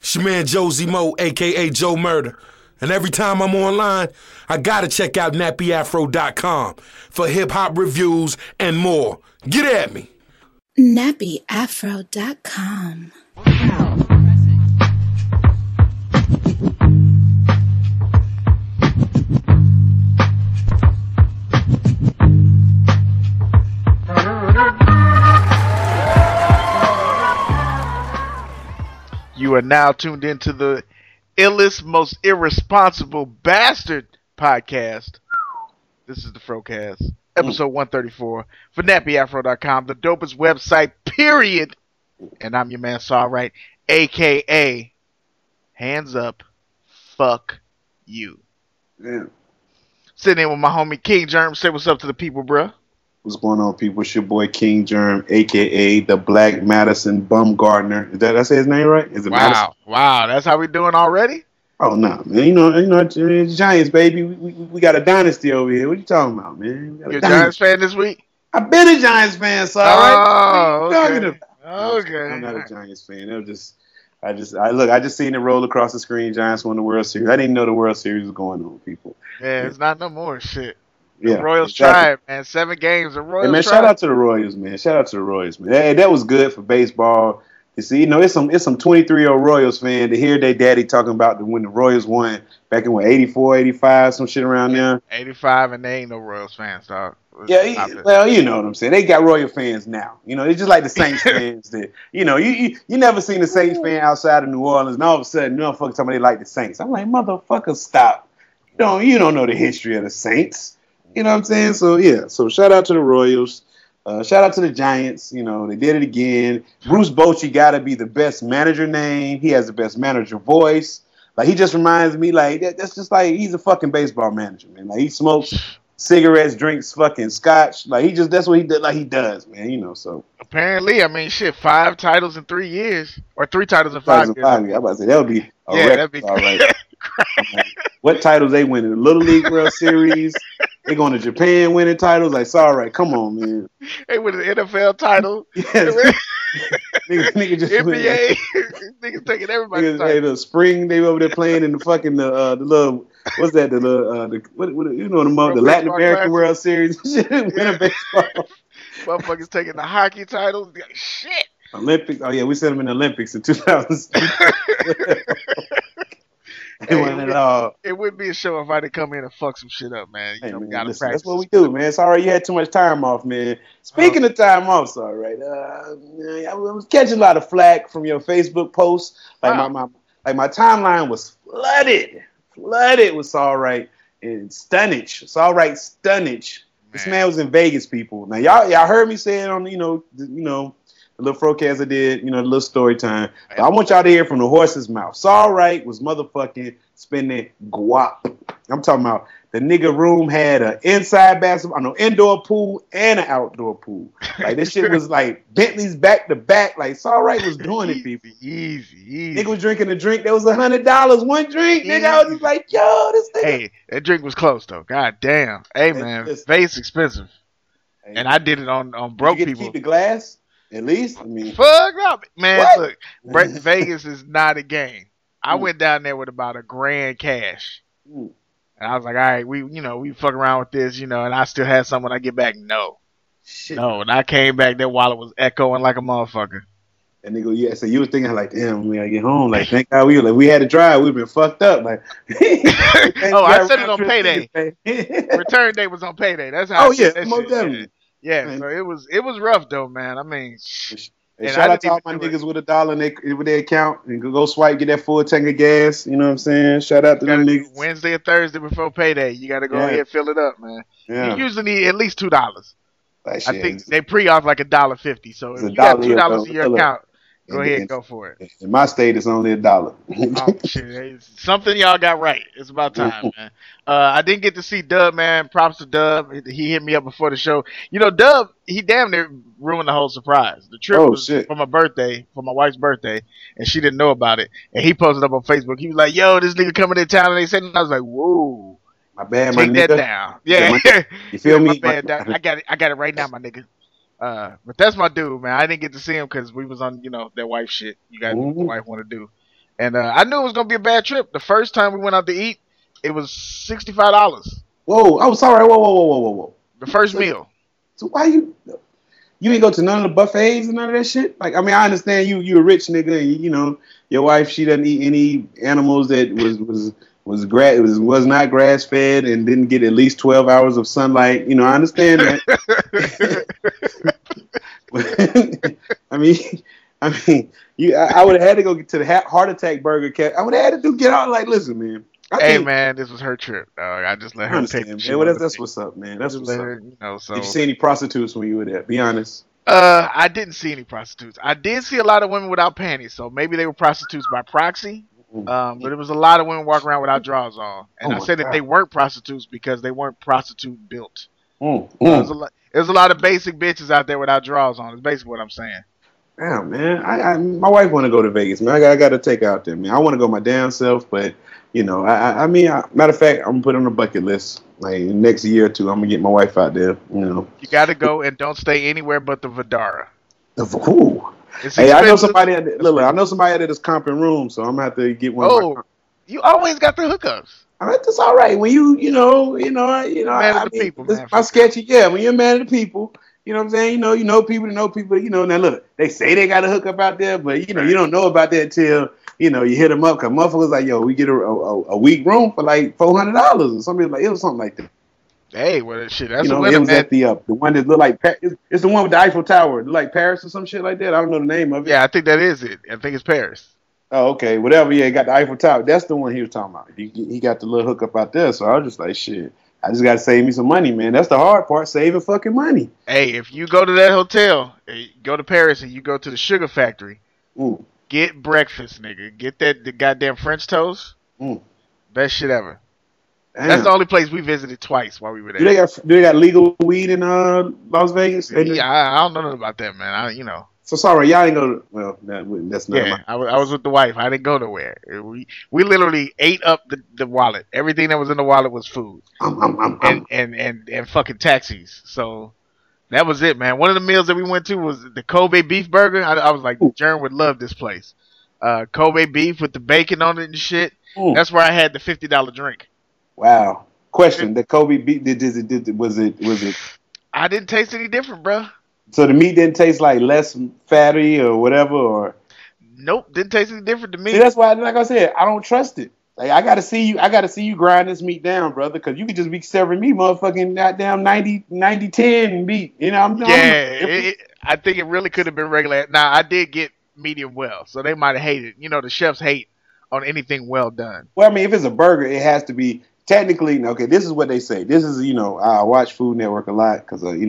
It's your man Josie Mo, a.k.a. Joe Murder. And every time I'm online, I gotta check out nappyafro.com for hip-hop reviews and more. Get at me. nappyafro.com. You are now tuned into the illest, most irresponsible bastard podcast. This is the Frocast, episode 134 for nappyafro.com, the dopest website, period. And I'm your man, Saw Right, a.k.a. Hands Up, Fuck You. Yeah. Sitting in with my homie King Germ. Say what's up to the people, bruh. What's going on, people? It's your boy King Germ, a.k.a. the Black Madison Bumgardner. Did I say his name right? Is it Madison? Wow, that's how we doing already? Oh, no, man. You know, Giants, baby. We got a dynasty over here. What you talking about, man? You a Giants fan this week? I've been a Giants fan, so all right. What are you talking about? Okay. I'm not a Giants fan. I just seen it roll across the screen. Giants won the World Series. I didn't know the World Series was going on, people. Yeah, it's not no more shit. Yeah, Royals exactly. tried, man. 7 games. The Royals Hey, man, tried. shout out to the Royals, man. Hey, that was good for baseball. You see, it's some 23-year-old Royals fan to hear their daddy talking about when the Royals won back in 84, 85, some shit around there. 85, and they ain't no Royals fans, dog. Yeah, well, you know what I'm saying. They got Royal fans now. You know, it's just like the Saints fans that, you know, you never seen a Saints fan outside of New Orleans, and all of a sudden, motherfuckers talking about they like the Saints. I'm like, motherfucker, stop. You don't know the history of the Saints. You know what I'm saying? So, yeah. So, shout out to the Royals. Shout out to the Giants. You know, they did it again. Bruce Bochy got to be the best manager name. He has the best manager voice. Like, he just reminds me, like, that's just like he's a fucking baseball manager, man. Like, he smokes cigarettes, drinks fucking scotch. Like, that's what he did. Like, he does, man. You know, so. Apparently, I mean, shit, 5 titles in 3 years. Or 3 titles in 5 years. I'm about to say, that would be a record. That'd be all right. What titles they winning? The Little League World Series. They going to Japan winning titles. Like, it's all right. Come on, man. They win an NFL title. Yes. nigga just NBA. Niggas taking everybody's title. Hey, the spring they over there playing in the fucking the little what's that the Latin American World Series. Win a baseball. Motherfuckers taking the hockey titles. Shit. Olympics. Oh yeah, we sent them in the Olympics in 2000. It wouldn't be a show if I didn't come in and fuck some shit up, man. Gotta practice. That's what we do, man. Sorry you had too much time off, man. Speaking of time off, sorry, right? I was catching a lot of flack from your Facebook posts. Like my timeline was flooded with All Right and Stunnage. It's All Right Stunnage. This man was in Vegas, people. Now y'all heard me say it on the little Frocast I did, the little story time. But I want y'all to hear from the horse's mouth. Saw Right was motherfucking spending guap. I'm talking about the nigga room had an indoor pool and an outdoor pool. Like, this shit was like Bentley's back to back. Like, Saw Right was doing it, people. Easy. Nigga was drinking a drink that was $100 one drink. Nigga, I was just like, yo, this nigga. Hey, that drink was close though. God damn. Hey, man, Vegas expensive. Hey, and I did it on broke you get people. To keep the glass? At least, I mean, fuck up, man. What? Look, Vegas is not a game. I went down there with about $1,000 cash, and I was like, all right, we fuck around with this, and I still had some when I get back. No, and I came back, that wallet was echoing like a motherfucker. And they go, yeah. So you were thinking like, damn, when I get home, like, thank God we had to drive. We've been fucked up, like. I said it on payday. Return date was on payday. That's how. Oh yeah, most definitely. Yeah, so it was rough though, man. I mean, shout out to all my niggas with $1 with their account and go swipe, get that full tank of gas. You know what I'm saying? Shout out to them niggas. Wednesday or Thursday before payday, you got to go ahead and fill it up, man. Yeah. You usually need at least $2. I think they pre-off like $1.50. So if you got $2 in your account, go ahead and go for it. In my state, it's only $1. Oh, shit. Something y'all got right. It's about time, man. I didn't get to see Dub, man. Props to Dub. He hit me up before the show. Dub, he damn near ruined the whole surprise. The trip was for my wife's birthday, and she didn't know about it. And he posted up on Facebook. He was like, yo, this nigga coming to town, and they said, and I was like, whoa. My bad, my nigga. Take that down. Yeah. You feel me? My bad. I got it right now, my nigga. But that's my dude, man. I didn't get to see him because we was on, that wife shit. You got what the wife want to do. And I knew it was gonna be a bad trip. The first time we went out to eat, it was $65. Whoa! I'm sorry. Whoa! The first meal. So why you ain't go to none of the buffets and none of that shit? Like, I mean, I understand you a rich nigga, and you know your wife, she doesn't eat any animals that was not grass fed and didn't get at least 12 hours of sunlight. You know, I understand that. I mean, I would have had to go to the Heart Attack Burger Cat. I would have had to get out like, listen, man. Hey man, this was her trip. I just let her take the shit. Well, that's what's up, man. That's what's up. You know, so. Did you see any prostitutes when you were there? Be honest. I didn't see any prostitutes. I did see a lot of women without panties, so maybe they were prostitutes by proxy. But it was a lot of women walking around without drawers on, and I said that they weren't prostitutes because they weren't prostitute built. There's a lot of basic bitches out there without drawers on. Is basically what I'm saying. Damn, man. My wife want to go to Vegas, man. I got to take her out there, man. I want to go my damn self, but you know, I mean, matter of fact, I'm gonna put it on the bucket list. Like next year or two, I'm gonna get my wife out there. You know, you got to go and don't stay anywhere but the Vidara. Ooh. Hey, I know somebody. I know somebody that is comping rooms, so I'm gonna have to get one. Oh, you always got the hookups. I mean, that's all right. When you know. Man of the people, man. My sketchy, yeah. When you're a man of the people. You know what I'm saying? You know people to know people. You know, now look, they say they got a hookup out there, but you know, you don't know about that until you hit them up. Cause motherfuckers like, yo, we get a week room for like $400 or something like it was something like that. Hey, well, shit, that's it was at the one that looked like it's the one with the Eiffel Tower, like Paris or some shit like that. I don't know the name of it. Yeah, I think that is it. I think it's Paris. Oh, okay, whatever. Yeah, he got the Eiffel Tower. That's the one he was talking about. He got the little hookup out there. So I was just like, shit. I just got to save me some money, man. That's the hard part, saving fucking money. Hey, if you go to that hotel, go to Paris and you go to the Sugar Factory, get breakfast, nigga. Get the goddamn French toast. Best shit ever. Damn. That's the only place we visited twice while we were there. Do they got legal weed in Las Vegas? Yeah, I don't know nothing about that, man. So sorry, y'all ain't go to, well, that's not yeah, I was with the wife. I didn't go nowhere. We literally ate up the wallet. Everything that was in the wallet was food. And fucking taxis. So that was it, man. One of the meals that we went to was the Kobe beef burger. I was like, Jern would love this place. Kobe beef with the bacon on it and shit. That's where I had the $50 drink. Wow. Question: the Kobe beef was it? I didn't taste any different, bro. So the meat didn't taste like less fatty or whatever, or nope, didn't taste any different to me. See, that's why, like I said, I don't trust it. Like I gotta see you grind this meat down, brother, because you could just be serving me motherfucking goddamn 90-10 meat. You know, I think it really could have been regular. Now I did get medium well, so they might have hated. You know, the chefs hate on anything well done. Well, I mean, if it's a burger, it has to be. Technically, okay, this is what they say. This is, I watch Food Network a lot because, I'm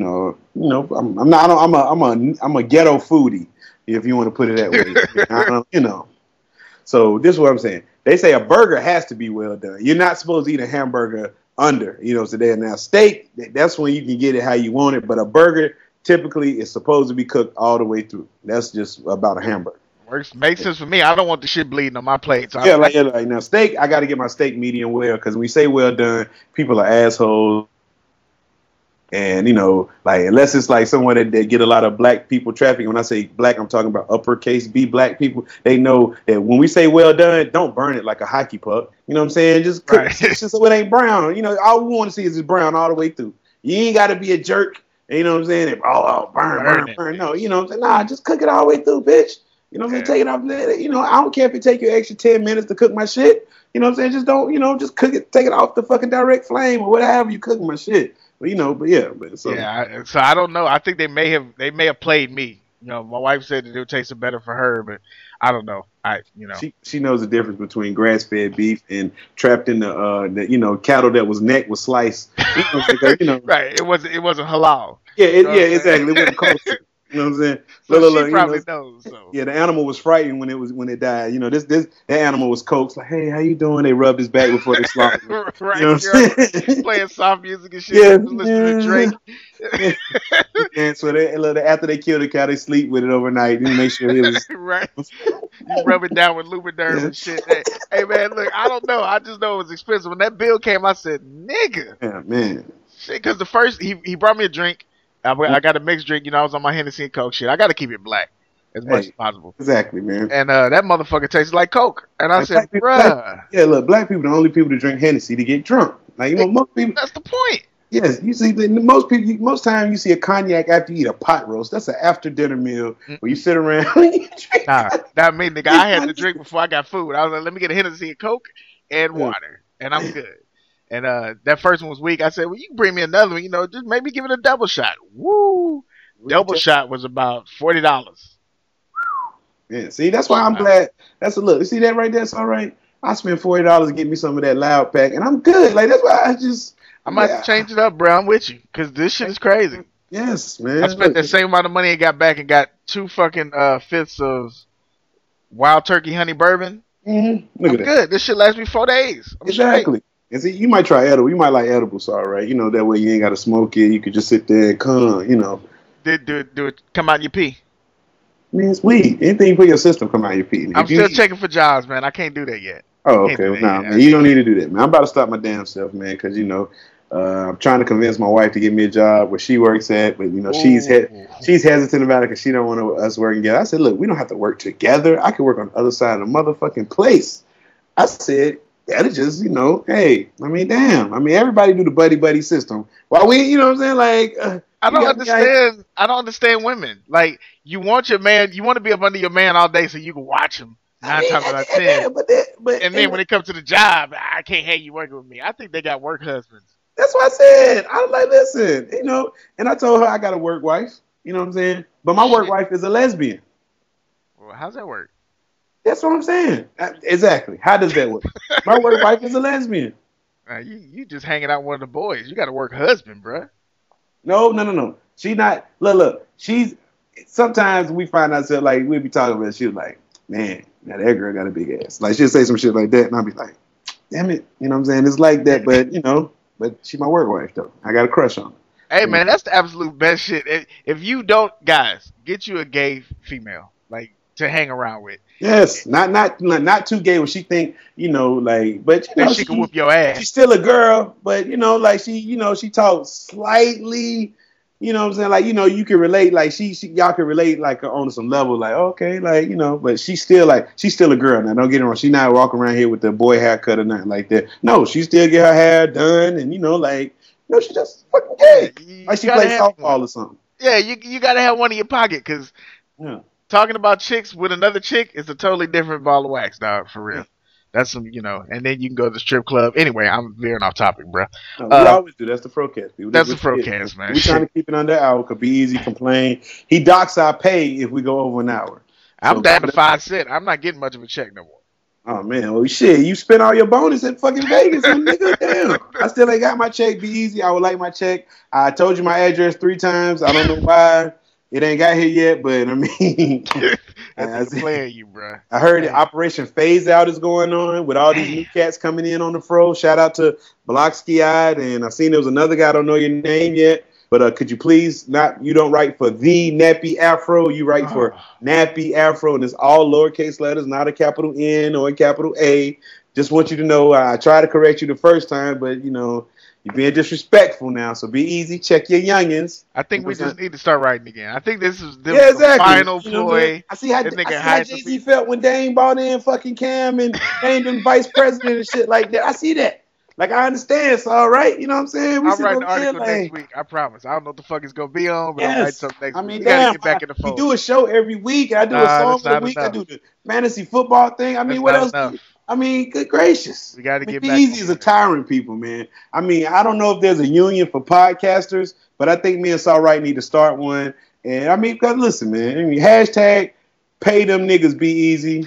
a ghetto foodie, if you want to put it that way. So this is what I'm saying. They say a burger has to be well done. You're not supposed to eat a hamburger under, so there. Now steak, that's when you can get it how you want it, but a burger typically is supposed to be cooked all the way through. That's just about a hamburger. Makes sense for me. I don't want the shit bleeding on my plate. So like now steak, I got to get my steak medium well because when we say well done, people are assholes. And, unless it's like someone that get a lot of black people traffic. When I say black, I'm talking about uppercase B black people. They know that when we say well done, don't burn it like a hockey puck. You know what I'm saying? Just cook it just so it ain't brown. All we want to see is it's brown all the way through. You ain't got to be a jerk. You know what I'm saying? Burn. No, you know what I'm saying? Nah, just cook it all the way through, bitch. You know what I'm saying? Take it off. I don't care if it take you extra 10 minutes to cook my shit. You know what I'm saying? Just don't, just cook it, take it off the fucking direct flame or whatever you cook my shit. So I don't know. I think they may have played me. My wife said that it would taste better for her, but I don't know. She knows the difference between grass-fed beef and trapped in the cattle that was neck was sliced. Right. It wasn't halal. Yeah, exactly. It wasn't culture. You know what I'm saying? So she probably knows. So. Yeah, the animal was frightened when it died. That animal was coaxed like, hey, how you doing? They rubbed his back before they slaughtered him. Right. You know what I'm saying? Playing soft music and shit. Yeah, listening to Drake. And so after they kill the cow, they sleep with it overnight and make sure it was right. You rub it down with Lubriderm and shit. Hey man, look, I don't know. I just know it was expensive. When that bill came, I said, nigga. Yeah, man. Shit, because the first he brought me a drink. I got a mixed drink, I was on my Hennessy and Coke shit. I got to keep it black. as much as possible. Exactly, man. And that motherfucker tastes like Coke. And I said, bruh. Look, black people the only people to drink Hennessy to get drunk. Like, most people. That's the point. Yes, you see, most time you see a cognac after you eat a pot roast. That's an after dinner meal where you sit around. That mean, nigga, I had to drink before I got food. I was like, let me get a Hennessy and Coke and water, and I'm good. And that first one was weak. I said, well, you can bring me another one. Just maybe give it a double shot. Woo! Double shot was about $40. Yeah, see, that's why I'm glad. That's a look. You see that right there? It's all right. I spent $40 to get me some of that Loud Pack, and I'm good. Like, that's why I might change it up, bro. I'm with you, because this shit is crazy. Yes, man. I spent the same amount of money and got back and got 2 fucking fifths of Wild Turkey Honey Bourbon. Mm-hmm. I'm good. This shit lasts me 4 days. Exactly. And see, you might try edible. You might like edibles, all right. That way you ain't got to smoke it. You could just sit there and come, Do it come out your pee? I mean, it's weed. Anything you put in your system come out your pee. I'm still checking for jobs, man. I can't do that yet. Oh, okay. Well, man. You don't need to do that, man. I'm about to stop my damn self, man, because, I'm trying to convince my wife to give me a job where she works at, but, she's hesitant about it because she don't want us working together. I said, look, we don't have to work together. I can work on the other side of the motherfucking place. I said, yeah, it's just, hey, damn. Everybody do the buddy system. While we, you know what I'm saying? Like, I don't understand. I don't understand women. Like, you want your man, you want to be up under your man all day so you can watch him 9 times out of 10. And then when it comes to the job, I can't have you working with me. I think they got work husbands. That's what I said. I was like, listen, and I told her I got a work wife. You know what I'm saying? But my work wife is a lesbian. Well, how's that work? That's what I'm saying. Exactly. How does that work? My work wife is a lesbian. You just hanging out with one of the boys. You got a work husband, bruh. No. She not. Look. She's. Sometimes we find ourselves like we'll be talking about. She was like, man, that girl got a big ass. Like she'll say some shit like that, and I'll be like, damn it. You know what I'm saying? It's like that, but but she my work wife though. I got a crush on her. Hey man, that's the absolute best shit. If you don't, guys, get you a gay female like to hang around with. Yes, not too gay when she think, but she can whoop your ass. She's still a girl, but like she talks slightly, you know what I'm saying? Like, you can relate, like y'all can relate like on some level, like, okay, like, but she's still a girl now. Don't get it wrong. She's not walking around here with the boy haircut or nothing like that. No, she still get her hair done and she just fucking gay. Like she plays softball or something. Yeah, you gotta have one in your pocket because talking about chicks with another chick is a totally different ball of wax, dog, for real. That's some, and then you can go to the strip club. Anyway, I'm veering off topic, bro. No, we always do. That's the Frocast, people. That's the Frocast, man. We're trying to keep it under an hour. Could be easy, complain. He docks our pay if we go over an hour. I'm down to 5 cents. I'm not getting much of a check no more. Oh, man. Well, shit, you spent all your bonus at fucking Vegas, nigga. Damn. I still ain't got my check. Be easy. I would like my check. I told you my address 3 times. I don't know why. It ain't got here yet, but That's playing you, bro. I heard Operation Phase Out is going on with all these new cats coming in on the fro. Shout out to Blocksky-eyed, and I seen there was another guy. I don't know your name yet, but could you please you don't write for the Nappy Afro, you write for Nappy Afro, and it's all lowercase letters, not a capital N or a capital A. Just want you to know I tried to correct you the first time, but you're being disrespectful now, so be easy. Check your youngins. I think we just need to start writing again. I think this is the final ploy. I see how Jay-Z felt when Dame bought in fucking Cam and named him vice president and shit like that. I see that. Like, I understand. It's all right. You know what I'm saying? I'll write an article next week. I promise. I don't know what the fuck it's going to be on, but I'll write something next week. We got to get back in the fold. We do a show every week. I do a song for the week. I do the fantasy football thing. What else? Good gracious. We got to get back. Easy is a tyrant, people, man. I don't know if there's a union for podcasters, but I think me and Saul Wright need to start one. And because listen, man, hashtag pay them niggas be easy.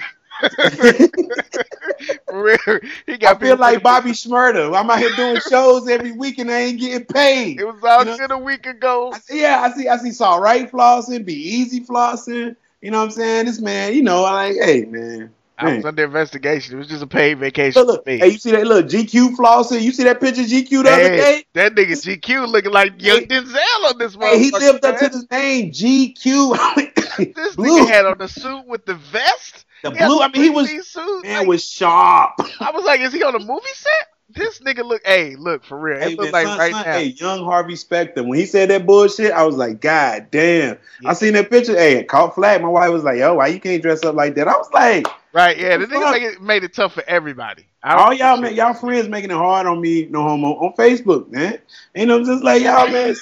For real. I feel like Bobby Shmurda. I'm out here doing shows every week and I ain't getting paid. It was all good a week ago. I see Saul Wright flossing, be easy flossing. You know what I'm saying? This man, hey, man. I was under investigation. It was just a paid vacation. Look, hey, you see that little GQ flossing? You see that picture of GQ the other day? That nigga GQ looking like young Denzel on this one. Hey, he lived up to his name, GQ. This nigga had on the suit with the vest. The blue, he was sharp. I was like, is he on a movie set? This nigga look for real. Hey, It look man, like right now. hey, young Harvey Specter. When he said that bullshit, I was like, God damn. Yeah. I seen that picture. Hey, it caught flag. My wife was like, yo, why you can't dress up like that? I was like, Right, yeah. The What the nigga made it tough for everybody. all y'all friends making it hard on me, no homo, on Facebook, man. Ain't no just like y'all, man.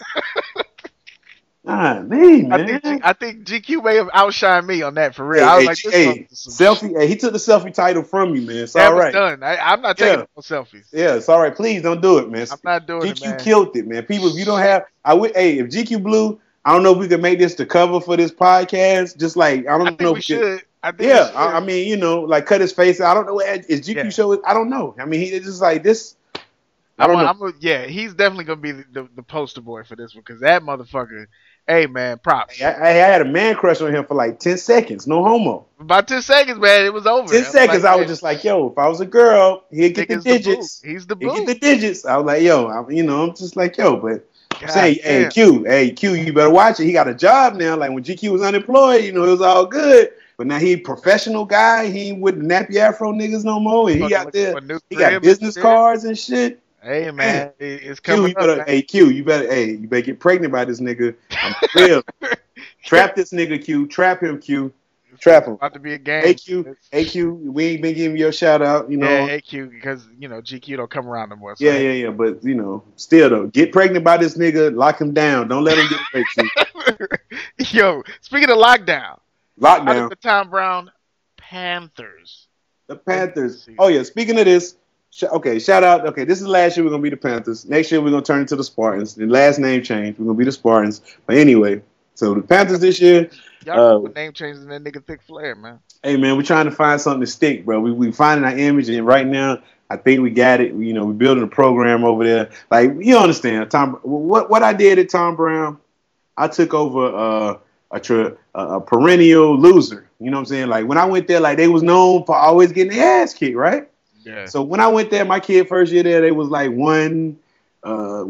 Man. I think GQ may have outshined me on that for real. Hey, I was hey, like, this hey, is some selfie. Hey, he took the selfie title from you, man. It's that all was right. done. I'm not taking no selfies. Yeah, it's all right. Please don't do it, man. I'm not doing it, GQ man. killed it, man. People, if you don't have, hey, if GQ Blue, I don't know if we can make this the cover for this podcast. Just like I think we should. I mean, you know, like cut his face. I don't know. Is GQ show? I don't know. I mean, it's just like this. I don't know. He's definitely gonna be the poster boy for this one because that motherfucker. Hey man, props. I had a man crush on him for like 10 seconds. No homo. About 10 seconds, man. It was over. 10 seconds. I was just like, yo, if I was a girl, he'd get the digits. He's the boo. boo. He'd get the digits. I was like, yo, I'm just like, yo, but. God Say, damn. hey Q, you better watch it. He got a job now. Like when GQ was unemployed, you know, it was all good. But now he a professional guy. He ain't with the nappy afro niggas no more. And he got business cards and shit. Hey man, it's coming Q, up. You better get pregnant by this nigga. I'm real. Trap this nigga, Q. Trap him, Q. Trap him. About to be a game. Hey Q, we ain't been giving you a shout out, you know. Yeah, hey Q, because you know GQ don't come around no more. So. Yeah. But you know, still though, get pregnant by this nigga, lock him down. Don't let him get raped. Yo, speaking of lockdown. How did the Tom Brown Panthers? The Panthers. Oh yeah, speaking of this, shout out. Okay, this is last year we're gonna be the Panthers. Next year we're gonna turn into the Spartans. The last name change, we're gonna be the Spartans. But anyway, so the Panthers this year. Y'all name changing that nigga Thick Flair, man. Hey man, we're trying to find something to stick, bro. We finding our image, and right now I think we got it. You know, we're building a program over there. Like you understand, Tom. What I did at Tom Brown, I took over a perennial loser. You know what I'm saying? Like when I went there, like they was known for always getting their ass kicked, right? Yeah. So when I went there, my kid first year there, they was like 1-3, or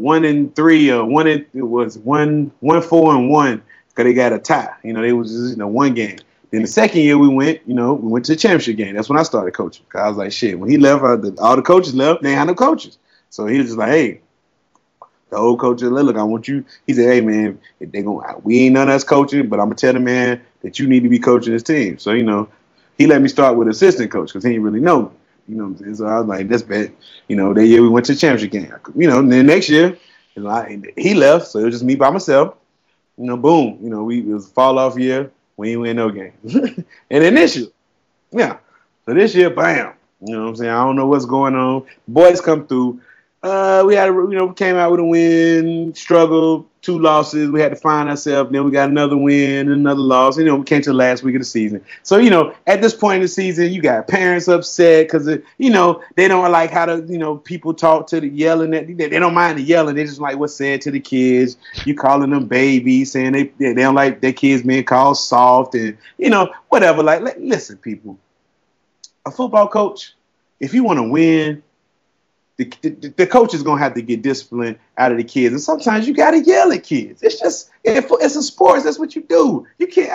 1-4-1. Because they got a tie. You know, they was just, one game. Then the second year we went to the championship game. That's when I started coaching. Cause I was like, shit, when he left, all the coaches left, they ain't had no coaches. So he was just like, hey, the old coach said, look, I want you. He said, hey, man, we ain't none of us coaching, but I'm going to tell the man that you need to be coaching this team. So, he let me start with assistant coach because he didn't really know me. You know what I'm saying? So I was like, that's bad. That year we went to the championship game. And then next year, he left, so it was just me by myself. Boom. It was a fall off year. We ain't win no game. And then this year, so this year, bam. You know what I'm saying? I don't know what's going on. Boys come through. We had, we came out with a win, struggled, 2 losses. We had to find ourselves. Then we got another win, another loss. We came to the last week of the season. So, at this point in the season, you got parents upset because, they don't like how people talk to the yelling. They don't mind the yelling. They just like what's said to the kids. You calling them babies, saying they don't like their kids being called soft and, whatever. Like, listen, people. A football coach, if you want to win, the coach is going to have to get discipline out of the kids. And sometimes you got to yell at kids. It's just, it's a sports. That's what you do. You can't,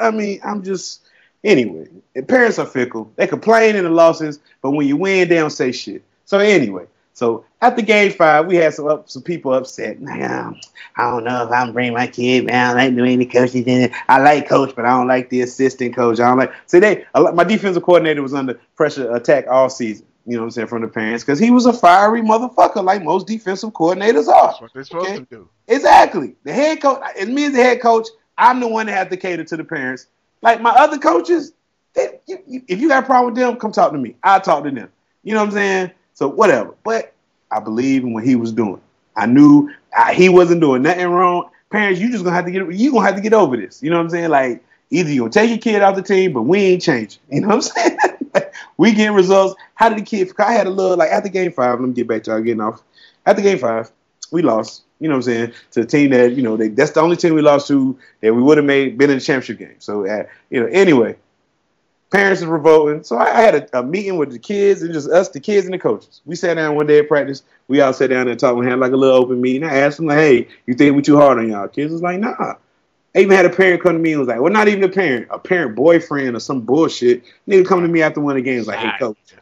anyway, parents are fickle. They complain in the losses, but when you win, they don't say shit. So anyway, after game 5, we had some people upset. I don't know if I'm bringing my kid. I don't like doing the coaches in it. I like coach, but I don't like the assistant coach. I don't like. My defensive coordinator was under pressure attack all season. You know what I'm saying, from the parents, because he was a fiery motherfucker like most defensive coordinators are. That's what they're supposed to do. Exactly. The head coach, as me as the head coach, I'm the one that has to cater to the parents. Like my other coaches, if you got a problem with them, come talk to me. I'll talk to them. You know what I'm saying? So whatever. But I believe in what he was doing. I knew he wasn't doing nothing wrong. Parents, you gonna have to get over this. You know what I'm saying? Like either you're gonna take your kid out the team, but we ain't changing. You know what I'm saying? We getting results. How did the kid? I had a little after game 5. Let me get back to y'all getting off. After game 5, we lost. You know what I'm saying, to a team that that's the only team we lost to that we would have been in the championship game. So anyway, parents are revolting. So I had a meeting with the kids and just us, the kids and the coaches. We sat down one day at practice. We all sat down and talked. We had like a little open meeting. I asked them like, hey, you think we too hard on y'all? Kids was like, nah. I even had a parent come to me and was like, well, not even a parent boyfriend or some bullshit. Nigga come to me after one of the games like, hey, coach,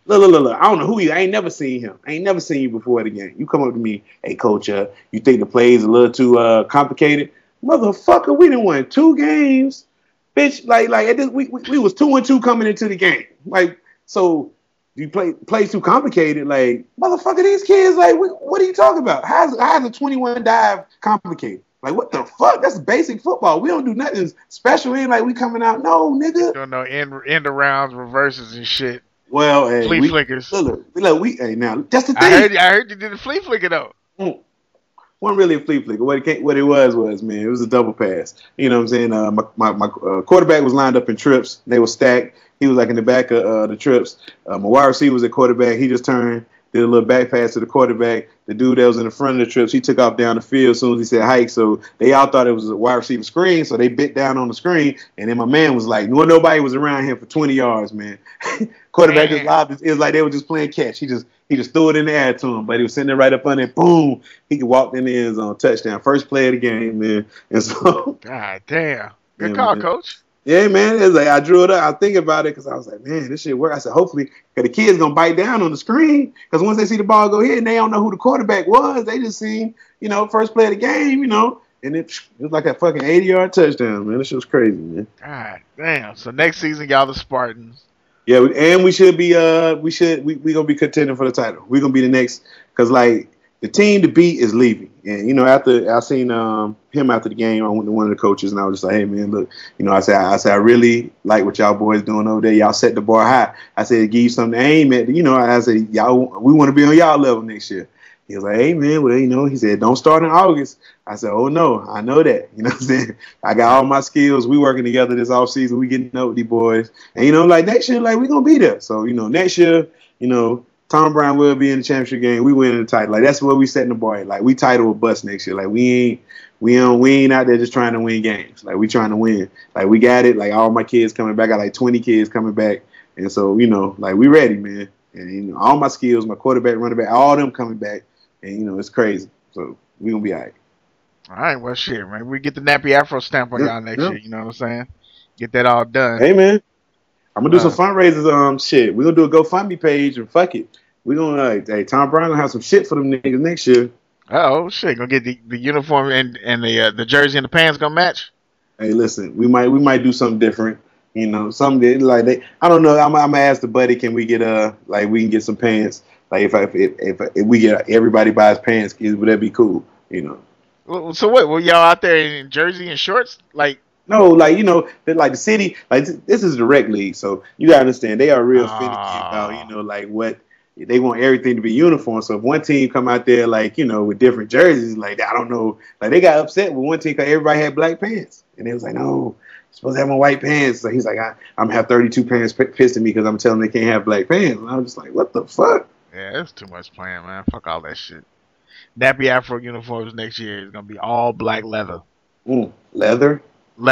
Look. I don't know who he. I ain't never seen him. I ain't never seen you before the game. You come up to me, hey coach, you think the play's a little too complicated? Motherfucker, we done won 2 games, bitch. Like at this, we was 2-2 coming into the game. Like so, you plays too complicated. Like motherfucker, these kids. Like what are you talking about? How's a 21 dive complicated? Like what the fuck? That's basic football. We don't do nothing special. Ain't like we coming out. No, nigga. Don't know end arounds, reverses and shit. Well, hey, flea flickers. Look, hey, now that's the thing. I heard you did a flea flicker though. Wasn't really a flea flicker. What it was, man, it was a double pass. You know what I'm saying? My quarterback was lined up in trips. They were stacked. He was like in the back of the trips. My wide receiver was at quarterback. He just turned, did a little back pass to the quarterback. The dude that was in the front of the trips, he took off down the field as soon as he said hike. So they all thought it was a wide receiver screen. So they bit down on the screen. And then my man was like, nobody was around him for 20 yards, man. Quarterback just lobbed. It was like they were just playing catch. He just threw it in the air to him, but he was sitting there right up under it. Boom! He could walk in the end zone, touchdown, first play of the game, man. And so, God damn, good call, man. Coach. Yeah, man. It was like I drew it up. I think about it because I was like, man, this shit work. I said, hopefully, because the kids gonna bite down on the screen because once they see the ball go here and they don't know who the quarterback was, they just seen, first play of the game, and it was like a fucking 80-yard touchdown, man. This shit was crazy, man. God damn. So next season, y'all the Spartans. Yeah, and we should be we gonna be contending for the title. We're gonna be the next because like the team to beat is leaving, and after I seen him after the game, I went to one of the coaches and I was just like, hey man, look, I said I really like what y'all boys doing over there. Y'all set the bar high. I said give you something to aim at. I said we want to be on y'all level next year. He was like, hey man, well he said don't start in August. I said, oh no, I know that. You know what I'm saying? I got all my skills. We working together this offseason. We getting to know these boys. And like next year, like we gonna be there. So, next year, Tom Brown will be in the championship game. We win the title. Like that's what we setting the bar at. Like we title or bust next year. Like we ain't out there just trying to win games. Like we trying to win. Like we got it. Like all my kids coming back. I got like 20 kids coming back. And so, like we ready, man. And all my skills, my quarterback, running back, all them coming back. And it's crazy. So we gonna be all right. All right, well, shit, man. We get the Nappy Afro stamp on y'all next year. You know what I'm saying? Get that all done. Hey, man. I'm going to do some fundraisers. Shit. We're going to do a GoFundMe page and fuck it. We're going to, Tom Brown going to have some shit for them niggas next year. Oh, shit. Going to get the uniform and the jersey and the pants going to match? Hey, listen. We might do something different. Something like I don't know. I'm going to ask the buddy, can we get, we can get some pants. Like, if we get everybody buys pants, would that be cool? So what? Were y'all out there in jersey and shorts? Like no, like like the city, like this is the rec league, so you gotta understand they are real finicky about like what they want everything to be uniform. So if one team come out there like with different jerseys, like I don't know, like they got upset with one team because everybody had black pants, and they was like, no, you're supposed to have my white pants. So he's like, I'm gonna have 32 parents pissed at me because I'm telling them they can't have black pants, and I'm just like, what the fuck? Yeah, that's too much playing, man. Fuck all that shit. Nappy Afro uniforms next year is gonna be all black leather. Leather.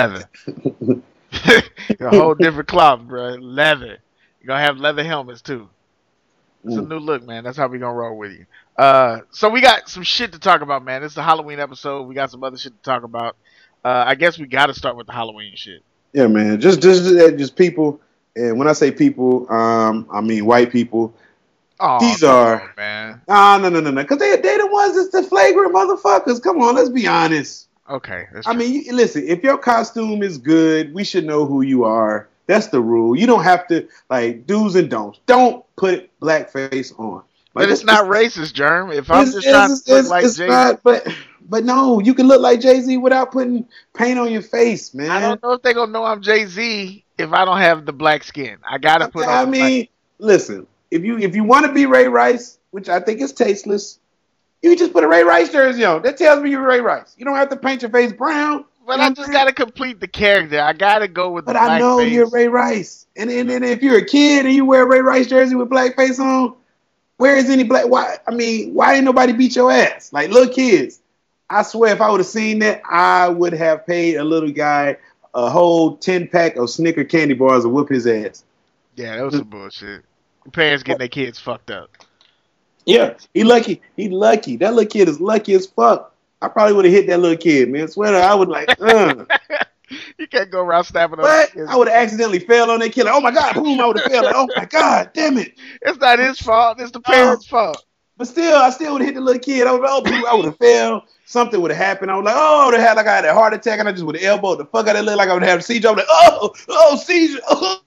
A whole different cloth, bro. Leather. You're gonna have leather helmets too. It's a new look, man. That's how we gonna roll with you. So we got some shit to talk about, man. It's a Halloween episode. We got some other shit to talk about. I guess we got to start with the Halloween shit. Yeah, man. Just people, and when I say people, I mean white people. Oh, these are man. No. Because they the ones that's the flagrant motherfuckers. Come on, let's be honest. Okay. I mean, listen. If your costume is good, we should know who you are. That's the rule. You don't have to do's and don'ts. Don't put blackface on. But it's not racist, Germ. If I'm just trying to look like Jay-Z. Not, but no, you can look like Jay-Z without putting paint on your face, man. I don't know if they're gonna know I'm Jay-Z if I don't have the black skin. I gotta put on. Listen. If you want to be Ray Rice, which I think is tasteless, you just put a Ray Rice jersey on. That tells me you're Ray Rice. You don't have to paint your face brown. But I just gotta complete the character. I gotta go with the black face. But I know you're Ray Rice. And then if you're a kid and you wear a Ray Rice jersey with blackface on, where is any black? Why ain't nobody beat your ass? Like little kids. I swear, if I would have seen that, I would have paid a little guy a whole 10-pack of Snicker candy bars to whoop his ass. Yeah, that was some bullshit. Parents getting their kids fucked up. Yeah, he lucky. He lucky. That little kid is lucky as fuck. I probably would have hit that little kid, man. Swear to God, I would You can't go around snapping on But kids. I would have accidentally fell on that kid. Like, oh my God, boom! I would have fell. Like, oh my God, damn it! It's not his fault. It's the parents' fault. But still, I still would have hit the little kid. I would have, I would have fell. Something would have happened. I was like, oh, I would have had like I had a heart attack, and I just would have elbowed the fuck out of it. Like I would have a seizure. I was like, oh, seizure.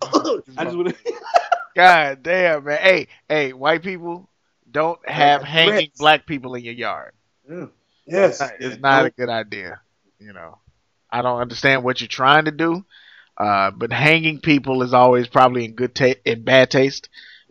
I just would have. God damn, man. Hey, white people, don't have hanging black people in your yard. Yeah. Yes, it's not a good idea. You know, I don't understand what you're trying to do, but hanging people is always probably in bad taste.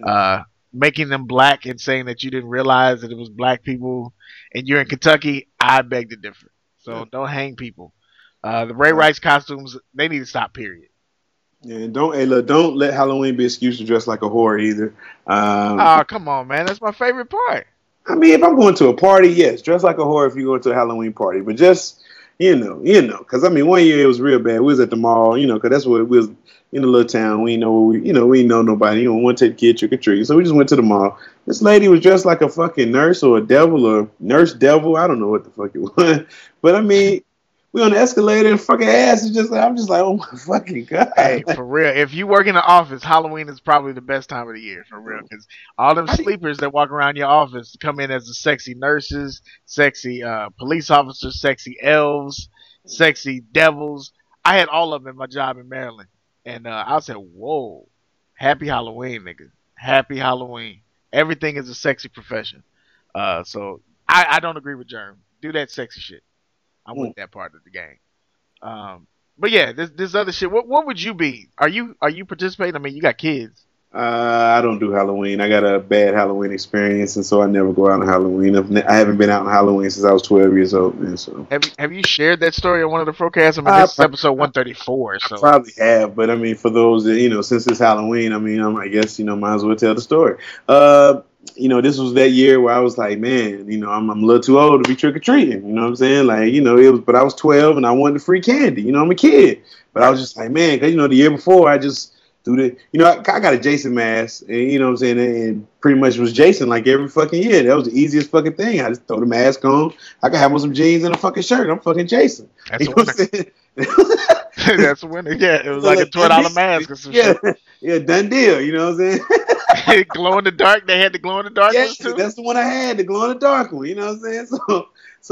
Making them black and saying that you didn't realize that it was black people and you're in Kentucky, I beg to differ. So don't hang people. The Ray Rice costumes, they need to stop, period. Yeah, and don't let Halloween be an excuse to dress like a whore either. Oh, come on, man. That's my favorite part. I mean, if I'm going to a party, yes, dress like a whore if you're going to a Halloween party. But just, you know, because, I mean, one year it was real bad. We was at the mall, because that's what it was. In a little town, we ain't know nobody. Want to take the kid trick or treat, so we just went to the mall. This lady was dressed like a fucking nurse or a devil or nurse devil. I don't know what the fuck it was, but I mean, we on the escalator and fucking ass is just. I'm just like, oh my fucking God. Hey, for real. If you work in the office, Halloween is probably the best time of the year, for real. Because all them sleepers that walk around your office come in as the sexy nurses, sexy police officers, sexy elves, sexy devils. I had all of them in my job in Maryland. And I said, whoa, happy Halloween, nigga. Happy Halloween. Everything is a sexy profession. So I don't agree with Germ. Do that sexy shit. I want that part of the game. But yeah, this other shit. What would you be? Are you participating? I mean, you got kids. I don't do Halloween. I got a bad Halloween experience, and so I never go out on Halloween. I haven't been out on Halloween since I was 12 years old. Man, so have you shared that story on one of the Frocasts? I mean, this is episode 134. So I probably have, but I mean, for those that since it's Halloween, I mean, I guess might as well tell the story. This was that year where I was like, man, I'm a little too old to be trick or treating. You know what I'm saying? Like, it was, but I was 12 and I wanted the free candy. I'm a kid, but I was just like, man, because the year before I just. I got a Jason mask, and what I'm saying, and pretty much was Jason like every fucking year. That was the easiest fucking thing. I just throw the mask on. I could have on some jeans and a fucking shirt. I'm fucking Jason. That's a winner. That's a winner. Yeah, it was like a $12 mask or some shit. Yeah, done deal. You know what I'm saying? Glow in the dark. They had the glow in the dark ones too. That's the one I had, the glow in the dark one. You know what I'm saying?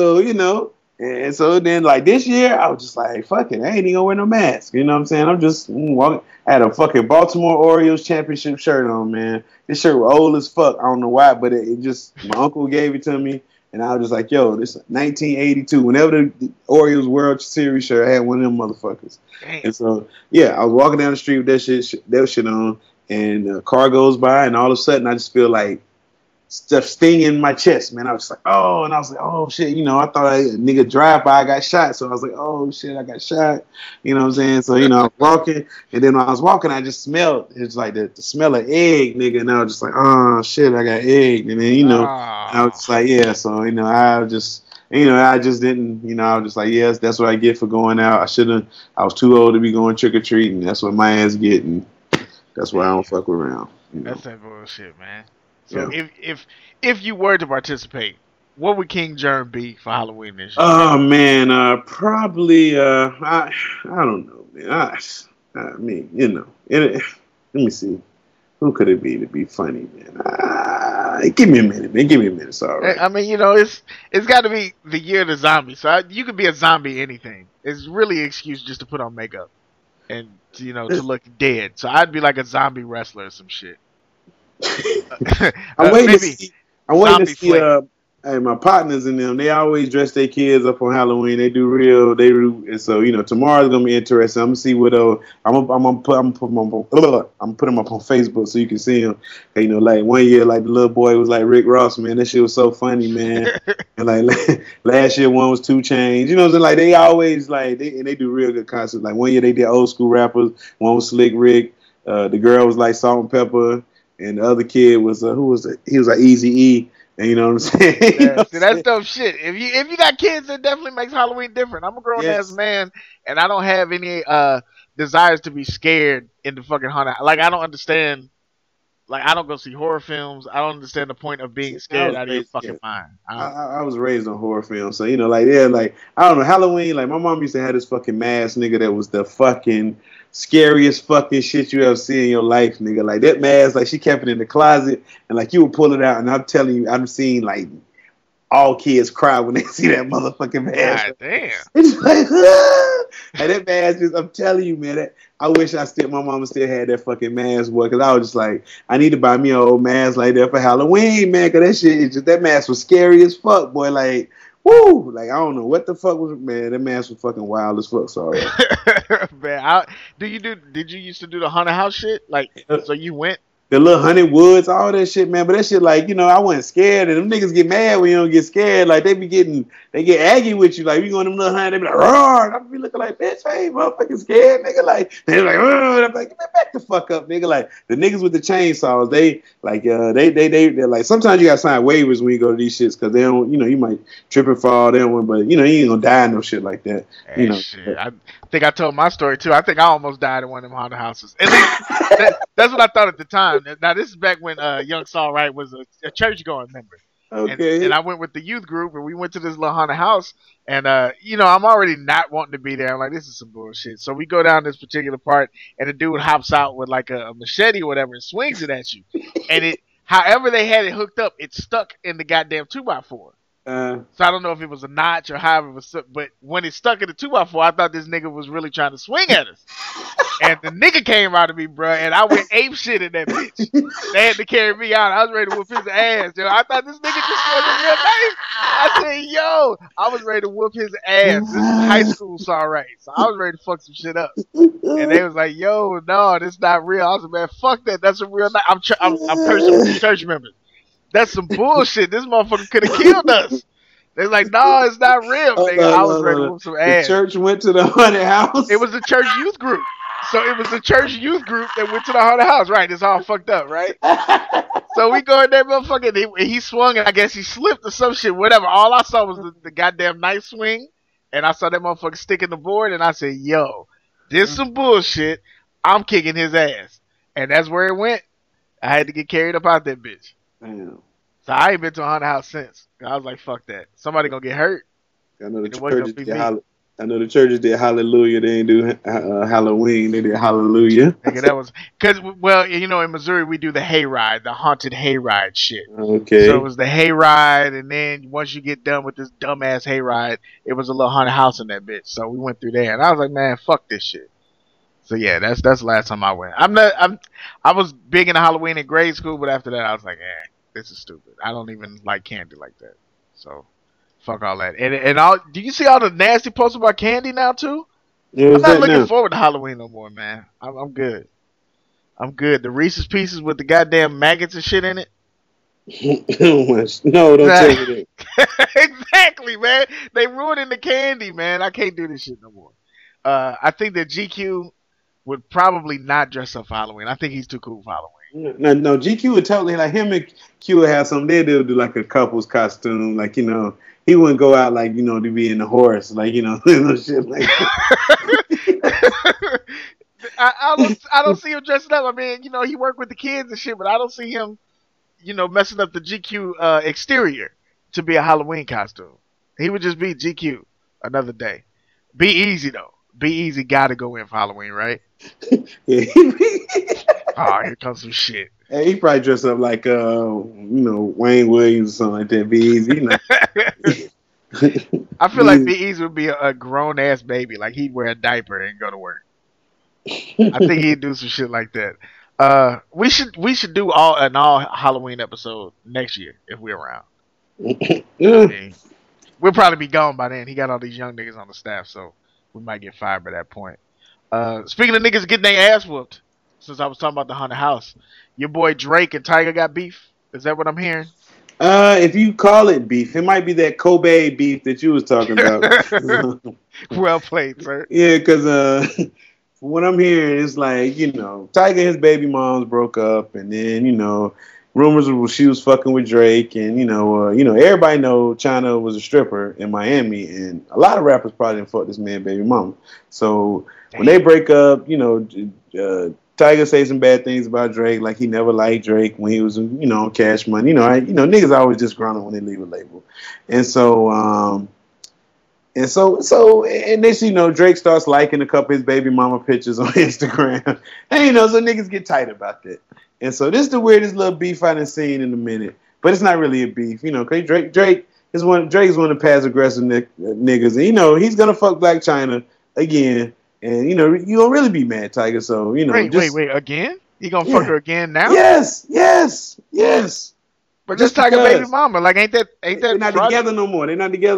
So and so then, like, this year, I was just like, fuck it, I ain't even gonna wear no mask. You know what I'm saying? I'm just walking. I had a fucking Baltimore Orioles championship shirt on, man. This shirt was old as fuck. I don't know why, but it just, my uncle gave it to me. And I was just like, yo, this is 1982. Whenever the Orioles World Series shirt, I had one of them motherfuckers. Damn. And so, yeah, I was walking down the street with that shit on, and a car goes by, and all of a sudden, I just feel like stuff stinging my chest, man. I was like, oh, and I was like, oh shit, I thought a nigga drive by, I got shot. So I was like, oh shit, I got shot. You know what I'm saying? So, I was walking, and then when I was walking, I just smelled, it's like the smell of egg, nigga, and I was just like, oh shit, I got egg. And then, I was just like, yeah, so, I just, I just didn't, I was just like, yes, that's what I get for going out. I was too old to be going trick-or-treating. That's what my ass get, and that's why I don't fuck around. That's that bullshit, man. So yeah. if you were to participate, what would King Germ be for Halloween this year? Oh man, probably I don't know, man. I mean, let me see, who could it be to be funny, man? Give me a minute, man. Give me a minute. It's all right. I mean, it's got to be the year of the zombie. So you could be a zombie, anything. It's really an excuse just to put on makeup and to look dead. So I'd be like a zombie wrestler or some shit. I'm waiting to see my partners in them. They always dress their kids up on Halloween. They do, and so tomorrow's gonna be interesting. I'm gonna see what I'm put them up on Facebook so you can see them. Like one year, like the little boy was like Rick Ross, man. That shit was so funny, man. And like last year, one was 2 Chainz. What I'm saying? Like they always and they do real good concerts. Like one year they did old school rappers. One was Slick Rick. The girl was like Salt and Pepper. And the other kid was who was it? He was like Eazy-E, and you know what I'm saying? Yeah, see, that's dope shit. If you got kids, it definitely makes Halloween different. I'm a grown ass man, and I don't have any desires to be scared in the fucking haunted. Like I don't understand Like, I don't go see horror films. I don't understand the point of being scared out of your fucking mind. I was raised on horror films, so like like I don't know, Halloween. Like my mom used to have this fucking mask, nigga, that was the fucking scariest fucking shit you ever see in your life, nigga. Like that mask, like she kept it in the closet, and like you would pull it out, and I'm telling you, I've seen like all kids cry when they see that motherfucking mask. God damn. It's like, and that mask is, I'm telling you, man, I wish my mama still had that fucking mask, boy, because I was just like, I need to buy me an old mask like that for Halloween, man, because that mask was scary as fuck, boy, like, woo, like, I don't know what the fuck was, man, that mask was fucking wild as fuck, sorry. Man, did you used to do the haunted house shit? Like, so you went? The little Haunted Woods, all that shit, man. But that shit, like, I wasn't scared. And them niggas get mad when you don't get scared. Like, they get aggy with you. Like, you go in them little hunting, they be like, roar. I be looking like, bitch, I ain't motherfucking scared, nigga. Like, they're like, roar. I'm like, get back the fuck up, nigga. Like, the niggas with the chainsaws, they're like, sometimes you gotta sign waivers when you go to these shits because they don't, you might trip and fall, they don't want, but, you ain't gonna die in no shit like that. Hey, shit. I think I told my story, too. I think I almost died in one of them haunted houses. At least, that's what I thought at the time. Now, this is back when Young Saul Wright was a church-going member. Okay. And I went with the youth group, and we went to this little haunted house. And, I'm already not wanting to be there. I'm like, this is some bullshit. So we go down this particular part, and the dude hops out with, like, a machete or whatever and swings it at you. And however they had it hooked up, it stuck in the goddamn 2x4. So I don't know if it was a notch or however it was, but when it stuck in the 2x4, I thought this nigga was really trying to swing at us. And the nigga came out of me, bro, and I went ape shit in that bitch. They had to carry me out. I was ready to whoop his ass, yo. I thought this nigga just wasn't real nice. I said, yo, I was ready to whoop his ass. This is high school, so alright. So I was ready to fuck some shit up. And they was like, yo, no, this not real. I was like, man, fuck that. That's a real night. I'm cursing with church members. That's some bullshit. This motherfucker could have killed us. They're like, no, it's not real, nigga. I was ready to whoop some ass. The church went to the haunted house? It was a church youth group. So it was the church youth group that went to the haunted house. Right, it's all fucked up, right? So we go in there, motherfucker, he swung, and I guess he slipped or some shit, whatever. All I saw was the goddamn knife swing, and I saw that motherfucker sticking the board, and I said, yo, this some bullshit. I'm kicking his ass. And that's where it went. I had to get carried up out that bitch. Damn. So I ain't been to a haunted house since. I was like, fuck that. Somebody gonna get hurt. I know the churches did Hallelujah. They didn't do Halloween. They did Hallelujah. Nigga, that was because, well, in Missouri we do the hayride, the haunted hayride shit. Okay. So it was the hayride, and then once you get done with this dumbass hayride, it was a little haunted house in that bitch. So we went through there, and I was like, man, fuck this shit. So yeah, that's the last time I went. I was big into Halloween in grade school, but after that I was like, this is stupid. I don't even like candy like that. So. Fuck all that. And all. Do you see all the nasty posts about candy now too? Yeah, I'm not looking forward to Halloween no more, man. I'm good. I'm good. The Reese's Pieces with the goddamn maggots and shit in it. No, don't tell me that. Exactly, man. They ruining the candy, man. I can't do this shit no more. I think that GQ would probably not dress up for Halloween. I think he's too cool for Halloween. No, GQ would totally, like, him and Q would have something. They'd do like a couple's costume, like, he wouldn't go out like, to be in the horse, like, shit like that. I don't see him dressing up. I mean, he worked with the kids and shit, but I don't see him, messing up the GQ exterior to be a Halloween costume. He would just be GQ another day. Be Easy though. Be Easy gotta go in for Halloween, right? Yeah. Oh, here comes some shit. Hey, he probably dress up like Wayne Williams or something like that. Be Easy. I feel like Be Easy would be a grown ass baby. Like he'd wear a diaper and go to work. I think he'd do some shit like that. We should do an all Halloween episode next year if we're around. Yeah. I mean, we'll probably be gone by then. He got all these young niggas on the staff, so we might get fired by that point. Speaking of niggas getting their ass whooped, since I was talking about the haunted house, your boy Drake and Tyga got beef. Is that what I'm hearing? If you call it beef, it might be that Kobe beef that you was talking about. Well played, sir. Yeah, because what I'm hearing is like, Tyga and his baby moms broke up, and then, rumors were she was fucking with Drake, and everybody know China was a stripper in Miami, and a lot of rappers probably didn't fuck this man baby mama. So when they break up, Tiger say some bad things about Drake, like he never liked Drake when he was, on Cash Money. Niggas always just grunting when they leave a label, and so this, Drake starts liking a couple of his baby mama pictures on Instagram, and so niggas get tight about that, and so this is the weirdest little beef I done seen in a minute, but it's not really a beef, cause Drake is one of the past aggressive niggas, and he's gonna fuck Black China again. And, you don't really be mad, Tiger. So, Wait, again? You gonna fuck her again now? Yes. But just Tiger baby mama. Like, ain't that They're not together no more.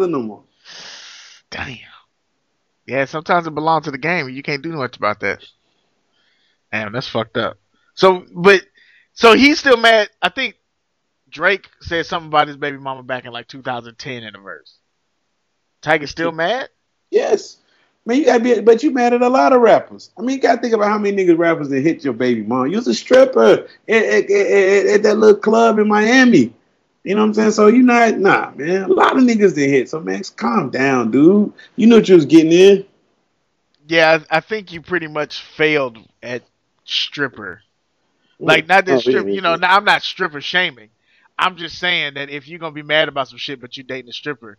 Damn. Yeah, sometimes it belongs to the game. You can't do much about that. Damn, that's fucked up. So he's still mad. I think Drake said something about his baby mama back in, like, 2010 in a verse. Tiger's still mad? Yes. Man, you gotta but you mad at a lot of rappers. I mean, you gotta think about how many niggas rappers that hit your baby mom. You was a stripper at that little club in Miami. You know what I'm saying? So man. A lot of niggas that hit. So man, calm down, dude. You know what you was getting in. Yeah, I think you pretty much failed at stripper. Like, not that stripper. Now I'm not stripper shaming. I'm just saying that if you're gonna be mad about some shit, but you dating a stripper,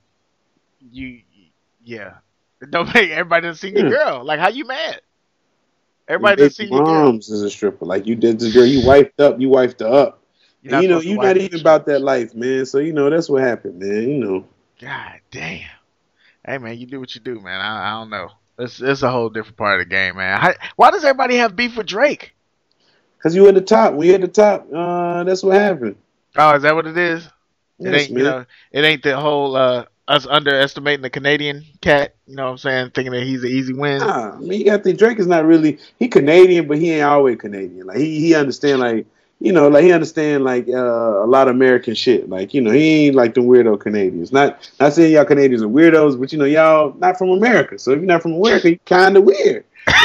yeah. Don't make everybody done seen your girl. Like, how you mad? Everybody done seen your girl. Mom's is a stripper. Like, you did this girl, you wifed her up. You're not even about that life, man. So, that's what happened, man. God damn. Hey, man, you do what you do, man. I don't know. It's a whole different part of the game, man. Why does everybody have beef with Drake? Because you at the top. When you at the top, that's what happened. Oh, is that what it is? Yes, it ain't, it ain't the whole us underestimating the Canadian cat, you know what I'm saying, thinking that he's an easy win. Nah, I mean, you got to think Drake is not really, he Canadian, but he ain't always Canadian. Like, he understand, like, he understand, like, a lot of American shit. Like, he ain't like the weirdo Canadians. Not saying y'all Canadians are weirdos, but, y'all not from America. So if you're not from America, you're kind of weird.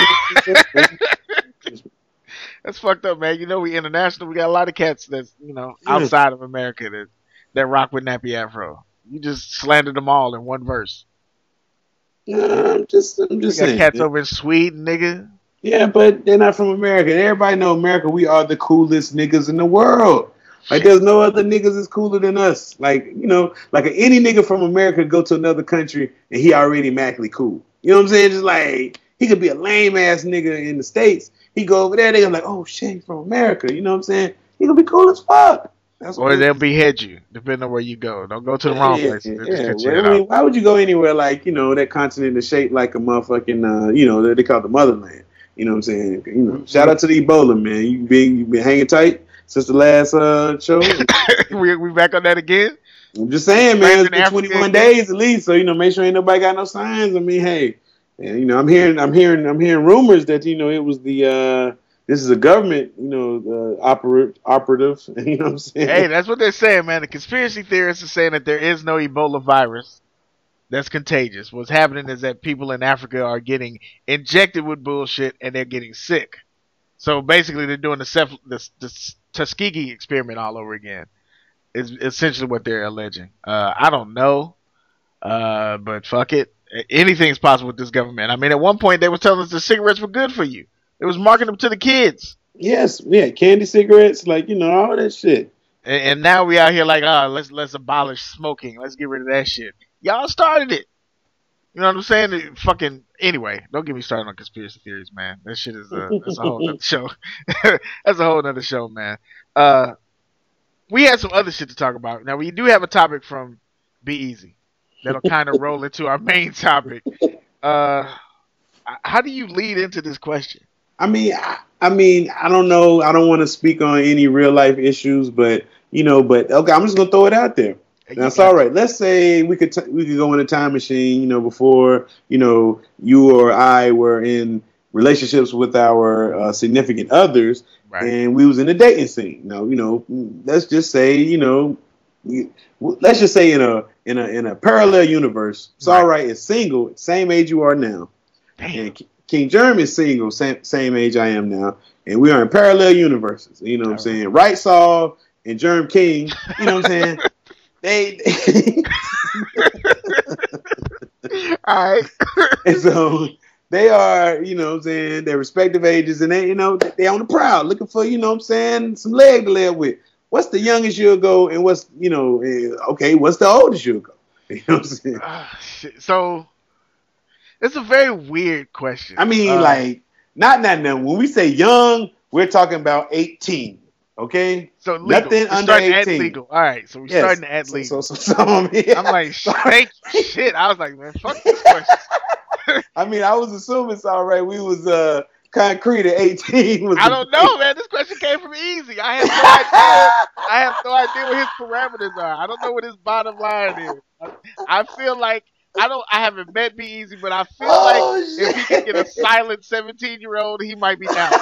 That's fucked up, man. We international. We got a lot of cats that's, outside of America that rock with nappy afro. You just slandered them all in one verse. I'm just saying. Got cats over in Sweden, nigga. Yeah, but they're not from America. And everybody know America, we are the coolest niggas in the world. Like, there's no other niggas that's cooler than us. Like, like any nigga from America go to another country and he already madly cool. You know what I'm saying? Just like, he could be a lame ass nigga in the States. He go over there, they're like, oh shit, he's from America. You know what I'm saying? He gonna be cool as fuck. Or they'll behead you, depending on where you go. Don't go to the wrong place. Why would you go anywhere like, that continent is shaped like a motherfucking, they call it the motherland. You know what I'm saying? Shout out to the Ebola, man. You been hanging tight since the last show? we back on that again? I'm just saying, man. It's been 21 days at least, so, make sure ain't nobody got no signs. I mean, hey, and, I'm hearing rumors that, it was the, this is a government, operative. You know what I'm saying? Hey, that's what they're saying, man. The conspiracy theorists are saying that there is no Ebola virus that's contagious. What's happening is that people in Africa are getting injected with bullshit and they're getting sick. So basically, they're doing the Tuskegee experiment all over again. Is essentially what they're alleging. I don't know, but fuck it. Anything's possible with this government. I mean, at one point they were telling us the cigarettes were good for you. It was marketing them to the kids. Yes, yeah, candy cigarettes, like, all that shit. And now we out here like, let's abolish smoking. Let's get rid of that shit. Y'all started it. You know what I'm saying? Anyway, don't get me started on conspiracy theories, man. That shit is that's a whole other show. That's a whole other show, man. We had some other shit to talk about. Now, we do have a topic from Be Easy that'll kind of roll into our main topic. How do you lead into this question? I mean, I don't know. I don't want to speak on any real life issues, but okay, I'm just gonna throw it out there. That's all right. Let's say we could go in a time machine, before you or I were in relationships with our significant others, right, and we was in the dating scene. Now, let's just say, let's just say in a parallel universe, it's right, all right. It's single, same age you are now. Damn. And King Germ is single, same age I am now, and we are in parallel universes. You know what I'm saying? Right Saul and Germ King. You know what I'm saying? They all right. And they are, you know what I'm saying, their respective ages, and they, you know, they on the prowl, looking for, you know what I'm saying, some leg to live with. What's the youngest you'll go, and what's, you know, okay, what's the oldest you'll go? You know what I'm saying? Shit. So it's a very weird question. I mean, like, not when we say young, we're talking about 18. Okay, so legal. Nothing we're under 18. Legal. All right, so we're starting to add legal. I'm like, shit. I was like, man, fuck this question. I mean, I was assuming it's all right. We was concrete at 18. I don't know, man. This question came from Easy. I have no idea. I have no idea what his parameters are. I don't know what his bottom line is. I feel like I haven't met Be Easy, but I feel if he can get a silent 17-year-old, he might be down.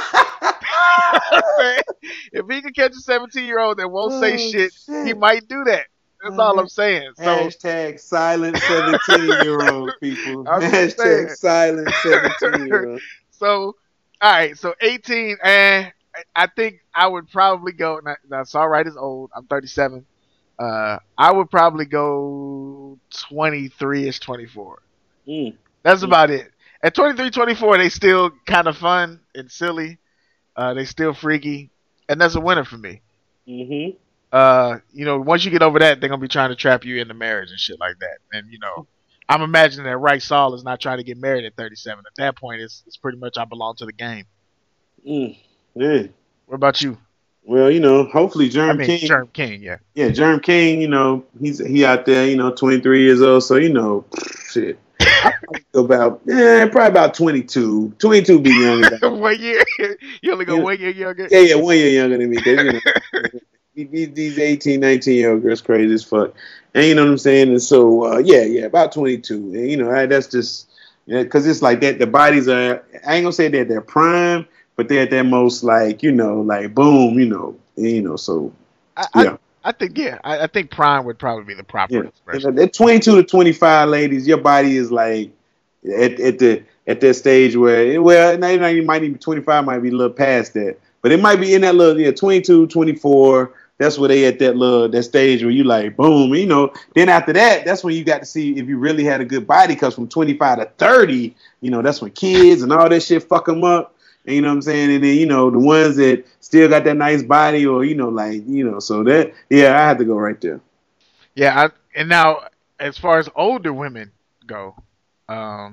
If he can catch a 17-year-old that won't say shit, he might do that. That's all I'm saying. So, hashtag silent 17-year-old people. Hashtag silent 17-year-old. So, all right. So 18, and I think I would probably go. Now Saw Right is old. I'm 37. I would probably go 23-ish, 24. That's about it. At 23, 24, they still kind of fun and silly. They still freaky, and that's a winner for me. Mm-hmm. You know, once you get over that, they're gonna be trying to trap you into marriage and shit like that. And you know, I'm imagining that Right Saul is not trying to get married at 37. At that point, it's pretty much I belong to the game. Yeah. What about you? Well, you know, hopefully Germ King. Germ King, yeah. Yeah, Germ King, you know, he out there, you know, 23 years old, so, you know, shit. Probably about 22. 22 be younger. 1 year? You only go 1 year younger? Yeah, 1 year younger than me. You know, these 18, 19-year-old girls crazy as fuck. And you know what I'm saying? And so, about 22. And, you know, that's just, because it's like that, the bodies are, I ain't gonna say that they're prime, but they're at their most, like, you know, like, boom, you know, so, yeah. I think prime would probably be the proper expression. At 22 to 25, ladies, your body is like at that stage where, you might even 25 might be a little past that, but it might be in that little 22, 24. That's where they at that stage where you like boom, you know. Then after that, that's when you got to see if you really had a good body. Because from 25 to 30, you know, that's when kids and all that shit fuck them up. And you know what I'm saying? And then, you know, the ones that still got that nice body or, you know, like, you know, so that, I had to go right there. Yeah. And now, as far as older women go, I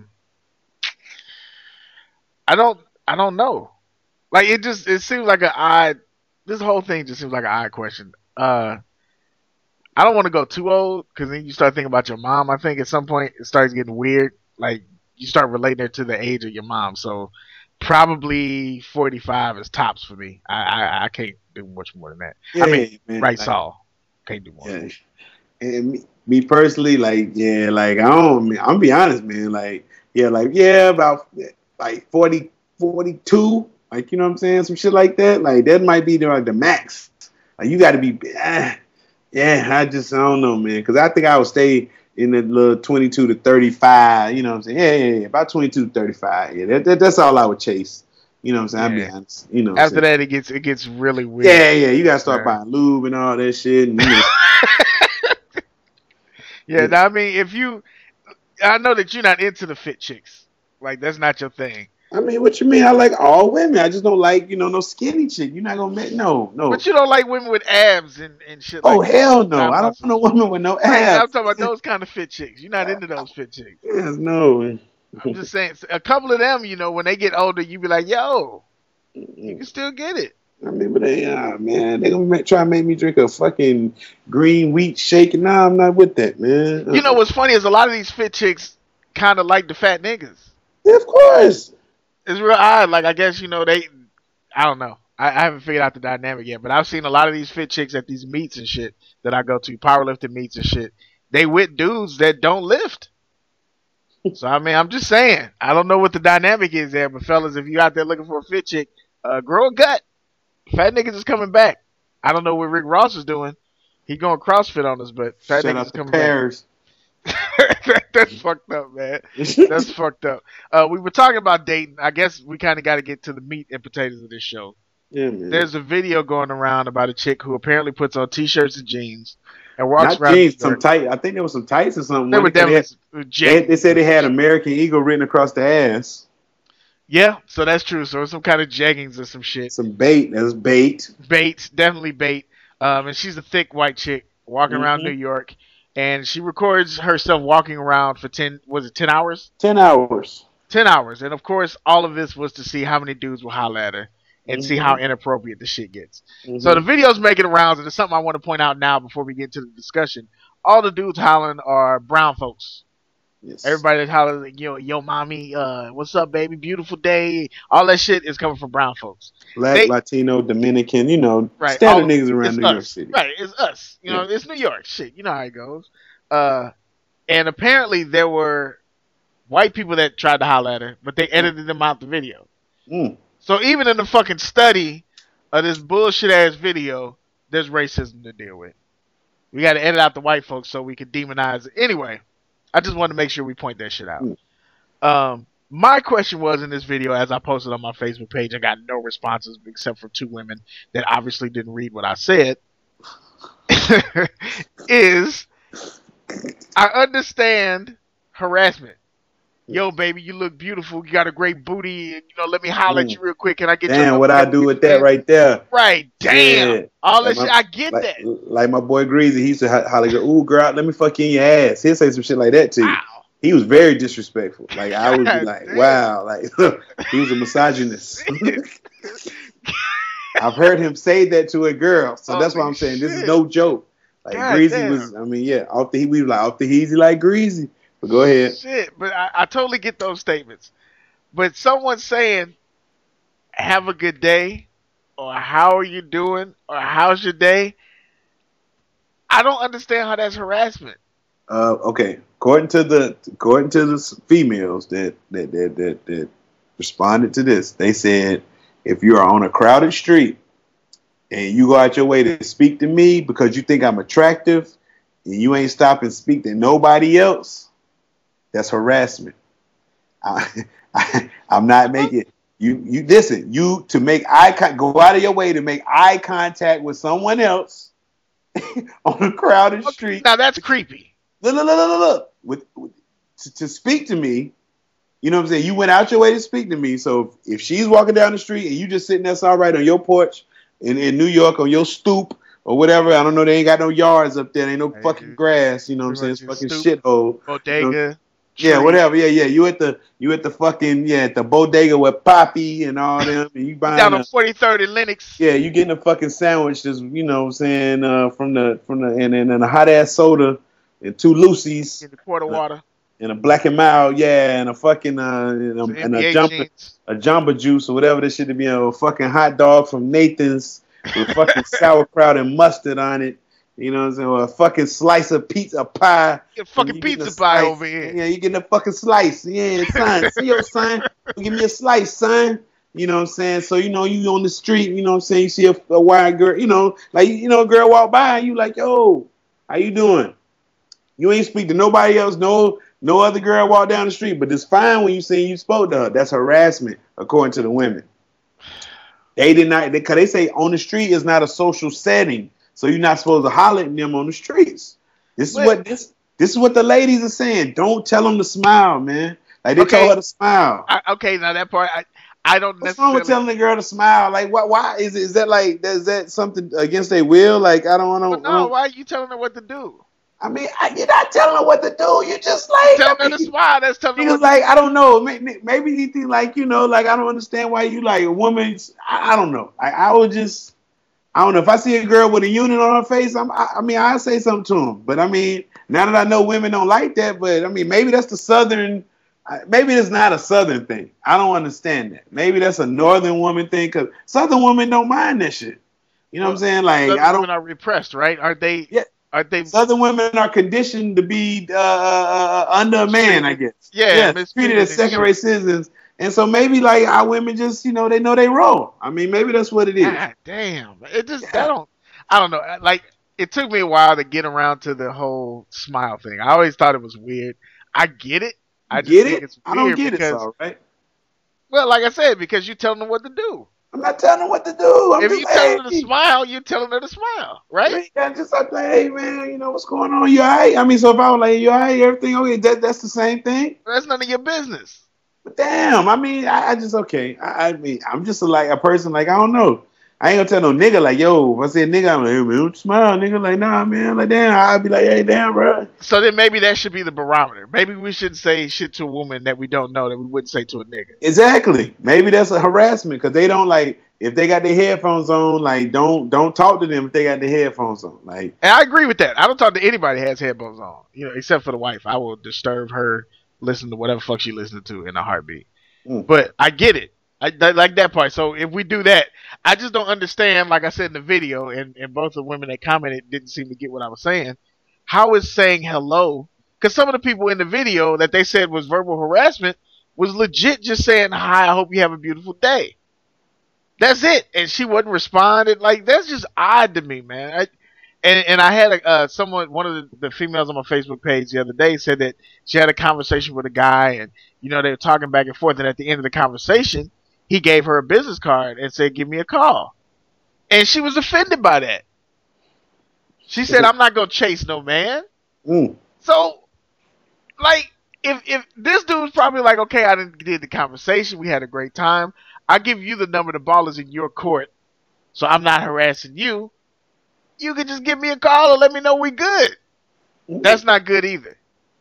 don't know. Like, it seems like this whole thing just seems like an odd question. I don't want to go too old because then you start thinking about your mom. I think at some point it starts getting weird. Like, you start relating her to the age of your mom. So, probably 45 is tops for me. I can't do much more than that. Yeah, I mean, man, Right Saul can't do more. Yeah. And me personally, like, I'm be honest, man. Like, about like 40, 42. Like, you know what I'm saying? Some shit like that. Like, that might be the max. Like, you got to be, I don't know, man. Because I think I would stay in the little 22 to 35, you know what I'm saying? Yeah, about 22 to 35. Yeah, that's all I would chase. You know what I'm saying? I'll be honest. You know. After that, it gets really weird. Yeah, you gotta start buying lube and all that shit. And, you know. Yeah, now, I mean, I know that you're not into the fit chicks. Like, that's not your thing. I mean, what you mean? I like all women. I just don't like, you know, no skinny chick. You're not gonna make no. But you don't like women with abs and shit. Oh, like hell no! I don't want no woman with no abs. I'm talking about those kind of fit chicks. You're not into those fit chicks. Yes, no. I'm just saying, a couple of them, you know, when they get older, you be like, yo, you can still get it. I mean, but they gonna try to make me drink a fucking green wheat shake. Nah, I'm not with that, man. You know what's funny is a lot of these fit chicks kind of like the fat niggas. Yeah, of course. It's real odd. Like, I guess, you know, I don't know. I haven't figured out the dynamic yet, but I've seen a lot of these fit chicks at these meets and shit that I go to, powerlifting meets and shit. They with dudes that don't lift. So, I mean, I'm just saying. I don't know what the dynamic is there, but fellas, if you out there looking for a fit chick, grow a gut. Fat niggas is coming back. I don't know what Rick Ross is doing. He going CrossFit on us, but fat niggas is coming back. That's fucked up, man. That's fucked up. We were talking about dating. I guess we kind of got to get to the meat and potatoes of this show. Yeah, man. There's a video going around about a chick who apparently puts on t-shirts and jeans and walks Not around. Jeans, some tight. I think there was some tights or something. They were definitely they said they had American Eagle written across the ass. Yeah, so that's true. So it's some kind of jeggings or some shit. Some bait. That's bait. Bait, definitely bait. And she's a thick white chick walking around Mm-hmm. New York, and she records herself walking around for 10 hours? 10 hours. 10 hours. And of course, all of this was to see how many dudes will holler at her and see how Mm-hmm. inappropriate the shit gets. Mm-hmm. So the video's making the rounds, and it's something I want to point out now before we get to the discussion. All the dudes hollering are brown folks. Yes. Everybody that's hollering, yo, mommy, what's up, baby, beautiful day. All that shit is coming from brown folks. Black, Latino, Dominican, Right, standard niggas around New York City. Right, it's us. It's New York. Shit, you know how it goes. And apparently there were white people that tried to holler at her, but they edited them out the video. Mm. So even in the fucking study of this bullshit ass video, there's racism to deal with. We got to edit out the white folks so we can demonize it. Anyway, I just wanted to make sure we point that shit out. My question was in this video, as I posted on my Facebook page, I got no responses except for 2 women that obviously didn't read what I said, is I understand harassment. Yo, baby, you look beautiful. You got a great booty. Let me holler at you real quick. Can I get you? Damn, what I do with that right there. Right, damn. Yeah. All that shit, I get that. Like my boy Greasy, he used to holler, ooh, girl, let me fuck you in your ass. He'll say some shit like that to you. Wow. He was very disrespectful. Like, I would be like, Damn. wow. Like, he was a misogynist. I've heard him say that to a girl. So that's why I'm saying this is no joke. Like, God Greasy damn. was, we were like, off the heezy like Greasy. But go ahead. Shit, but I totally get those statements. But someone saying, have a good day, or how are you doing, or how's your day, I don't understand how that's harassment. Okay. According to the females that responded to this, they said, if you are on a crowded street and you go out your way to speak to me because you think I'm attractive and you ain't stop and speak to nobody else, that's harassment. I'm not making you listen. You to make go out of your way to make eye contact with someone else on a crowded street. Now that's creepy. Look. To speak to me, you know what I'm saying? You went out your way to speak to me. So if she's walking down the street and you just sitting there, all right, on your porch in New York, on your stoop or whatever, I don't know, they ain't got no yards up there, ain't no fucking grass, you know what I'm saying? It's fucking shithole. Bodega. Yeah, whatever. Yeah. You at the fucking at the bodega with Poppy and all them, and you buying down on 43rd and Lenox. Yeah, you getting a fucking sandwich, just you know what I'm saying, from the and a hot ass soda and 2 Lucy's in the quart of water. And a Black and Mild, and a fucking and a Jamba Juice or whatever this shit to be, a fucking hot dog from Nathan's with fucking sauerkraut and mustard on it. You know what I'm saying? Or a fucking slice of pizza pie. Get fucking pizza pie over here. Yeah, you getting a fucking slice. Yeah, son. See your son. Give me a slice, son. You know what I'm saying? So, you on the street, you know what I'm saying? You see a white girl, a girl walk by and you like, yo, how you doing? You ain't speak to nobody else, no other girl walk down the street, but it's fine when you say you spoke to her. That's harassment, according to the women. They did not, because they say on the street is not a social setting. So you're not supposed to holler at them on the streets. This is what the ladies are saying. Don't tell them to smile, man. Like they told her to smile. Okay, now that part I don't What's wrong with telling the girl to smile? Like why is that something against their will? Like I don't want to. No, why are you telling her what to do? I mean, you're not telling her what to do. You just like telling her to smile. That's telling her. Like I don't know. Maybe you think like like I don't understand why you like a woman. I don't know. I don't know if I see a girl with a unit on her face. I say something to them. But I mean, now that I know women don't like that, but I mean, maybe that's the Southern. Maybe it's not a Southern thing. I don't understand that. Maybe that's a Northern woman thing because Southern women don't mind that shit. You know what I'm saying? Like Southern women are repressed, right? Are they? Yeah. Are they? Southern women are conditioned to be under a man, I guess. Yeah, treated as second-rate citizens. And so maybe like our women just, they know they wrong. I mean, maybe that's what it is. God damn. It just, I don't know. Like, it took me a while to get around to the whole smile thing. I always thought it was weird. I get it. I just think it's weird. I don't get it, all right. Well, like I said, because you're telling them what to do. I'm not telling her what to do. If you telling her to smile, you're telling her to smile, right? Yeah, just like, hey man, what's going on? You alright? I mean, so if I was like, you alright, everything okay? That's the same thing. That's none of your business. But damn, I mean, I just okay. I mean, I'm just like a person. Like I don't know. I ain't gonna tell no nigga like, yo, if I say nigga, I'm like, hey, man, don't smile, nigga. Like, nah, man. Like, damn, I'll be like, hey, damn, bro. So then maybe that should be the barometer. Maybe we shouldn't say shit to a woman that we don't know that we wouldn't say to a nigga. Exactly. Maybe that's a harassment because they don't like if they got their headphones on. Like, don't talk to them if they got their headphones on. Like, and I agree with that. I don't talk to anybody that has headphones on, except for the wife. I will disturb her, listen to whatever fuck she listening to in a heartbeat. But I get it. I like that part. So if we do that, I just don't understand, like I said in the video, and both the women that commented didn't seem to get what I was saying. How is saying hello? Because some of the people in the video that they said was verbal harassment was legit just saying, hi, I hope you have a beautiful day. That's it. And she wasn't responding. Like, that's just odd to me, man. And I had one of the females on my Facebook page the other day said that she had a conversation with a guy and, they were talking back and forth. And at the end of the conversation, he gave her a business card and said, give me a call. And she was offended by that. She said, I'm not going to chase no man. So, like, if this dude's probably like, okay, I did the conversation. We had a great time. I give you the number. The ball is in your court. So I'm not harassing you. You could just give me a call and let me know we good. That's not good either.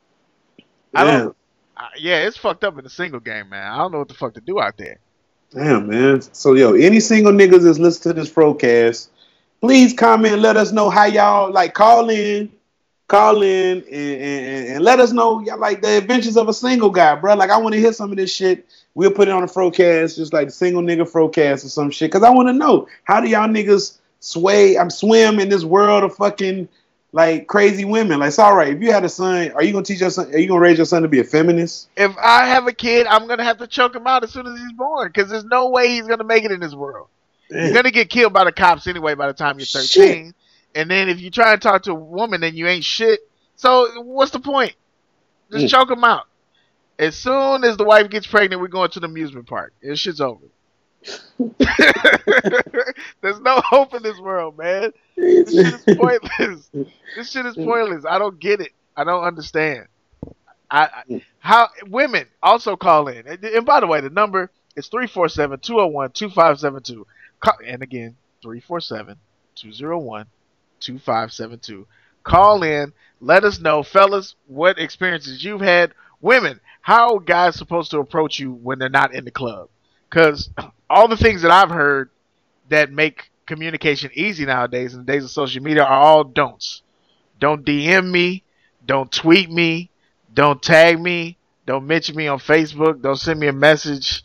It's fucked up in the single game, man. I don't know what the fuck to do out there. Damn, man. So, yo, any single niggas that's listening to this Frocast, please comment and let us know how y'all, like, call in and let us know, like, the adventures of a single guy, bro. Like, I want to hear some of this shit. We'll put it on the Frocast, just like the single nigga Frocast or some shit, because I want to know, how do y'all niggas swim in this world of fucking, like, crazy women? Like, it's all right. If you had a son, are you going to teach your son, are you going to raise your son to be a feminist? If I have a kid, I'm going to have to choke him out as soon as he's born, because there's no way he's going to make it in this world. Damn. You're going to get killed by the cops anyway by the time you're 13. Shit. And then if you try and talk to a woman, then you ain't shit. So what's the point? Just choke him out. As soon as the wife gets pregnant, we're going to the amusement park. This shit's over. There's no hope in this world, man. This shit is pointless. This shit is pointless. I don't get it. I don't understand. How women also call in. And by the way, the number is 347-201-2572. And again, 347-201-2572. Call in. Let us know, fellas, what experiences you've had. Women, how are guys supposed to approach you when they're not in the club? Because all the things that I've heard that make communication easy nowadays in the days of social media are all don'ts. Don't DM me. Don't tweet me. Don't tag me. Don't mention me on Facebook. Don't send me a message.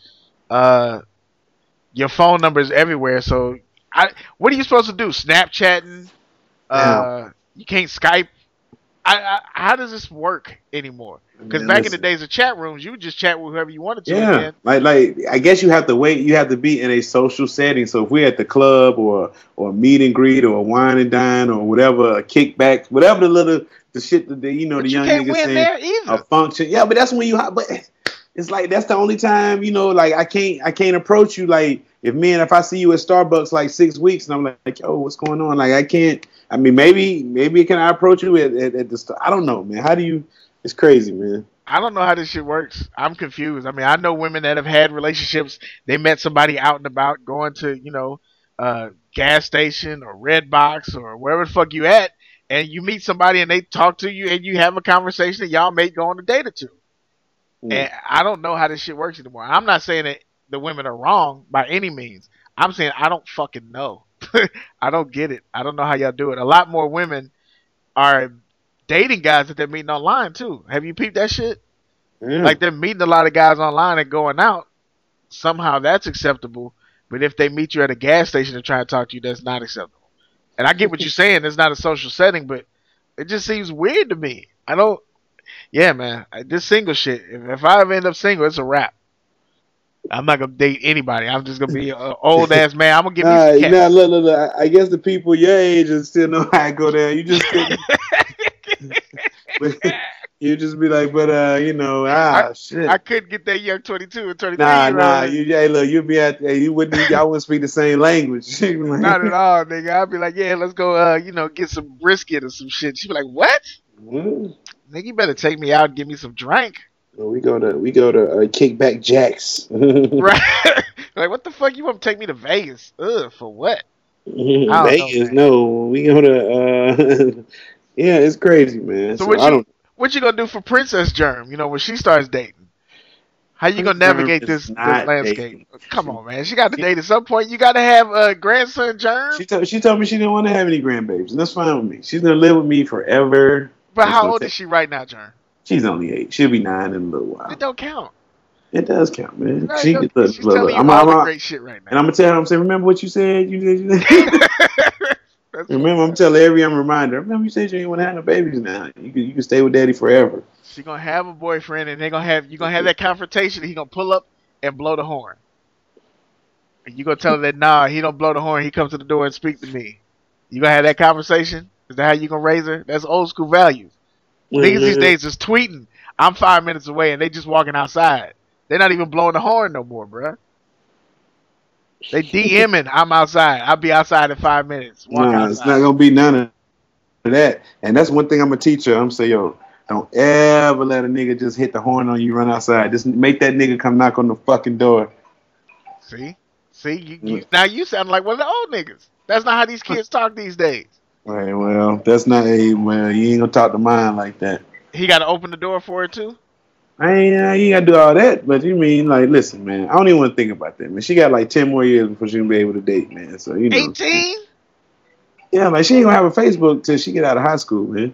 Your phone number is everywhere. So what are you supposed to do? Snapchatting? You can't Skype? How does this work anymore? Because back in the days of chat rooms, you would just chat with whoever you wanted to. Yeah, like I guess you have to wait. You have to be in a social setting. So if we're at the club or a meet and greet or a wine and dine or whatever, a kickback, whatever the shit that the young niggas saying, a function. Yeah, but that's when you. But it's like that's the only time like I can't approach you like if I see you at Starbucks like 6 weeks and I'm like yo, what's going on? Like I can't. I mean, maybe can I approach you at the store? I don't know, man. How do you? It's crazy, man. I don't know how this shit works. I'm confused. I mean, I know women that have had relationships. They met somebody out and about, going to gas station or Red Box or wherever the fuck you at, and you meet somebody and they talk to you and you have a conversation and y'all may go on a date or two. And I don't know how this shit works anymore. I'm not saying that the women are wrong by any means. I'm saying I don't fucking know. I don't get it. I don't know how y'all do it. A lot more women are dating guys that they're meeting online too. Have you peeped that shit? Yeah. Like they're meeting a lot of guys online and going out. Somehow that's acceptable. But if they meet you at a gas station and try to talk to you, that's not acceptable. And I get what you're saying. It's not a social setting, but it just seems weird to me. Yeah, man. This single shit, if I ever end up single, it's a wrap. I'm not gonna date anybody. I'm just gonna be an old ass man. I'm gonna give you some cats. Look. I guess the people your age and still know how I go there. You just you just be like, but shit. I couldn't get that young 22 and 23. Nah. You be at you wouldn't y'all wouldn't speak the same language. Not at all, nigga. I'd be like, yeah, let's go. Get some brisket or some shit. She'd be like, what? Nigga, you better take me out and give me some drink. Well, we go to Kickback Jacks. Right? Like, what the fuck? You want to take me to Vegas? Ugh, for what? Vegas? No, we go to. Yeah, it's crazy, man. So what you gonna do for Princess Germ? You know, when she starts dating, how you gonna navigate this landscape? Dating. Come on, man. She got to date at some point. You got to have a grandson, Germ. She told me she didn't want to have any grandbabies, and that's fine with me. She's gonna live with me forever. But how old is she right now, Germ? She's only 8. She'll be 9 in a little while. It don't count. It does count, man. Right, She's telling you all the great shit right now. And I'm gonna tell her, I'm saying, remember what you said? Remember, I'm telling I'm a reminder. Remember you said you didn't want to have no babies now. You can stay with daddy forever. She gonna have a boyfriend, and you're gonna have that confrontation. He gonna pull up and blow the horn. And you gonna tell her that nah, he don't blow the horn. He comes to the door and speak to me. You gonna have that conversation? Is that how you gonna raise her? That's old school values. Niggas these days is tweeting, I'm 5 minutes away, and they just walking outside. They're not even blowing the horn no more, bruh. They DMing, I'm outside. I'll be outside in 5 minutes. Nah, it's not gonna be none of that. And that's one thing I'm gonna teach her. I'm gonna say, yo, don't ever let a nigga just hit the horn on you, run outside. Just make that nigga come knock on the fucking door. See, now you sound like one of the old niggas. That's not how these kids talk these days. Right, well, that's not you ain't gonna talk to mine like that. He gotta open the door for her too? You ain't gotta do all that, but you mean, like, listen, man, I don't even want to think about that, man. She got like 10 more years before she can be able to date, man. So, you know. 18? Yeah, like, she ain't gonna have a Facebook till she get out of high school, man.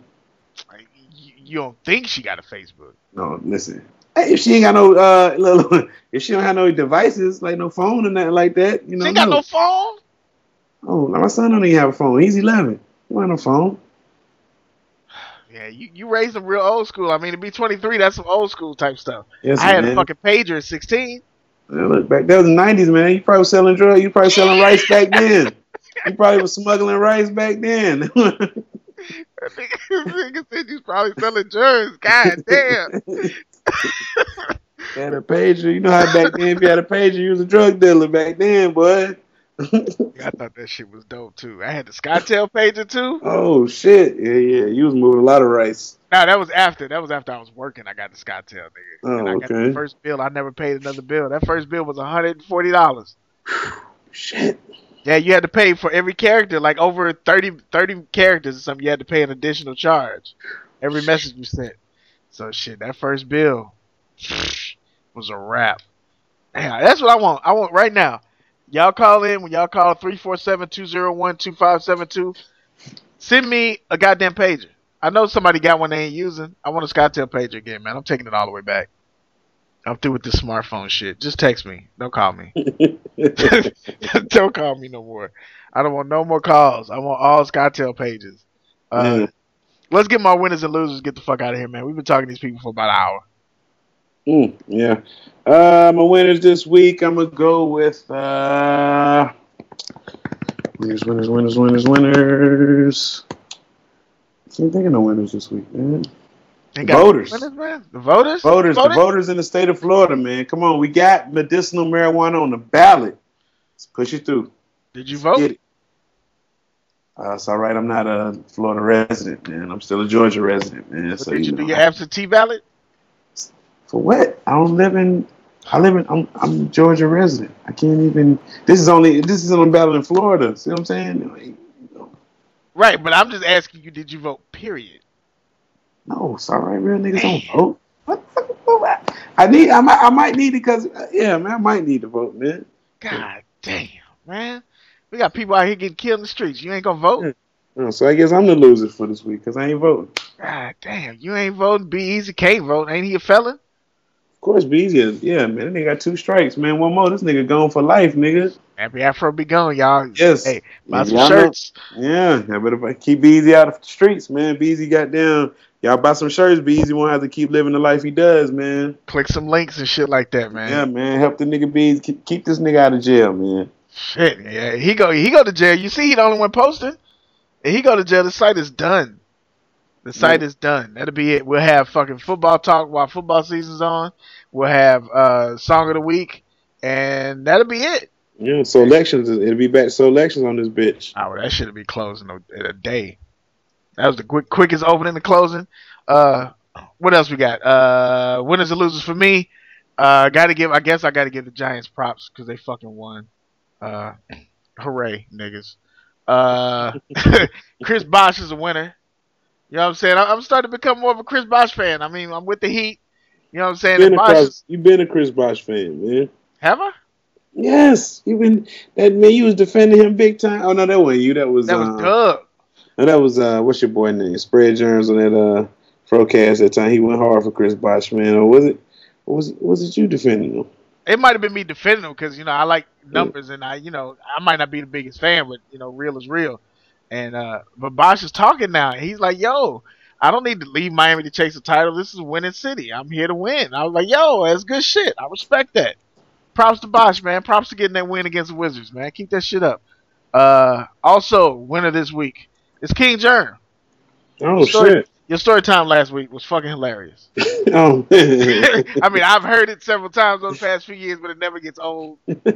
You don't think she got a Facebook? No, listen. Hey, if she ain't got no, if she don't have no devices, like no phone or nothing like that, you know. She ain't got no phone? Oh, my son don't even have a phone. He's 11. He don't have no phone. Yeah, you raised him real old school. I mean, to be 23, that's some old school type stuff. Yes, I had a fucking pager at 16. Man, look, back that was the 90s, man. You probably was selling drugs. You probably selling rice back then. You probably was smuggling rice back then. Nigga said you was probably selling drugs. God damn. Had a pager. You know how back then, if you had a pager, you was a drug dealer back then, boy. I thought that shit was dope too. I had the Skytel pager too. Oh shit! Yeah. You was moving a lot of rice. No, that was after I was working. I got the Skytel, nigga. Oh, and I got the first bill. I never paid another bill. That first bill was $140. Shit. Yeah, you had to pay for every character, like over 30 characters or something. You had to pay an additional charge every message you sent. So shit, that first bill was a wrap. Yeah, that's what I want. I want right now. Y'all call in. When y'all call 347-201-2572, send me a goddamn pager. I know somebody got one they ain't using. I want a Skytel pager again, man. I'm taking it all the way back. I'm through with this smartphone shit. Just text me. Don't call me. Don't call me no more. I don't want no more calls. I want all Skytel pages. Let's get my winners and losers. Get the fuck out of here, man. We've been talking to these people for about an hour. Yeah. My winners this week, I'm gonna go with winners. Can't think of no winners this week, man. Voters. Winners, man? The voters? The voters in the state of Florida, man. Come on, we got medicinal marijuana on the ballot. Let's push it through. Did you vote? Get it. It's all right. I'm not a Florida resident, man. I'm still a Georgia resident, man. So did you do your absentee ballot? For what? I'm a Georgia resident. I can't even. This is on the ballot in Florida. See what I'm saying? Right, but I'm just asking you, did you vote? Period. No, it's all right. Real niggas don't vote. What? I might need it because man, I might need to vote, man. God damn, man. We got people out here getting killed in the streets. You ain't gonna vote? Yeah. So I guess I'm the loser for this week because I ain't voting. God damn, you ain't voting. Be Easy can't vote. Ain't he a felon? Of course, Be Easy is. Yeah, man. That nigga got 2 strikes, man. One more. This nigga gone for life, nigga. Happy Afro be gone, y'all. Yes. Hey, buy some shirts. Yeah, I better keep Be Easy out of the streets, man. Be Easy got down. Y'all buy some shirts. Be Easy won't have to keep living the life he does, man. Click some links and shit like that, man. Yeah, man. Help the nigga Be Easy. Keep this nigga out of jail, man. Shit, yeah. He go to jail. You see, he the only one posting. And he go to jail. The site is done. The site is done. That'll be it. We'll have fucking football talk while football season's on. We'll have song of the week, and that'll be it. Yeah, so elections. It'll be back. So elections on this bitch. Oh, that shit'll be closing in a day. That was the quickest opening and closing. What else we got? Winners and losers for me. I gotta give the Giants props because they fucking won. Hooray, niggas. Chris Bosh is a winner. You know what I'm saying? I'm starting to become more of a Chris Bosh fan. I mean, I'm with the Heat. You know what I'm saying? You've been a Chris Bosh fan, man. Have I? Yes. You've been that man. You was defending him big time. Oh no, that wasn't you. That was Doug. No, that was what's your boy name? Spread Jones on that Frocast that time. He went hard for Chris Bosh, man. Or was it you defending him? It might have been me defending him because I like numbers and I might not be the biggest fan, but real is real. And but Bosh is talking now. He's like, yo, I don't need to leave Miami to chase the title. This is a winning city. I'm here to win. I was like, yo, that's good shit. I respect that. Props to Bosh, man. Props to getting that win against the Wizards, man. Keep that shit up. Also, winner this week is King Germ. Oh, shit. Your story time last week was fucking hilarious. Oh, man. I mean, I've heard it several times over the past few years, but it never gets old.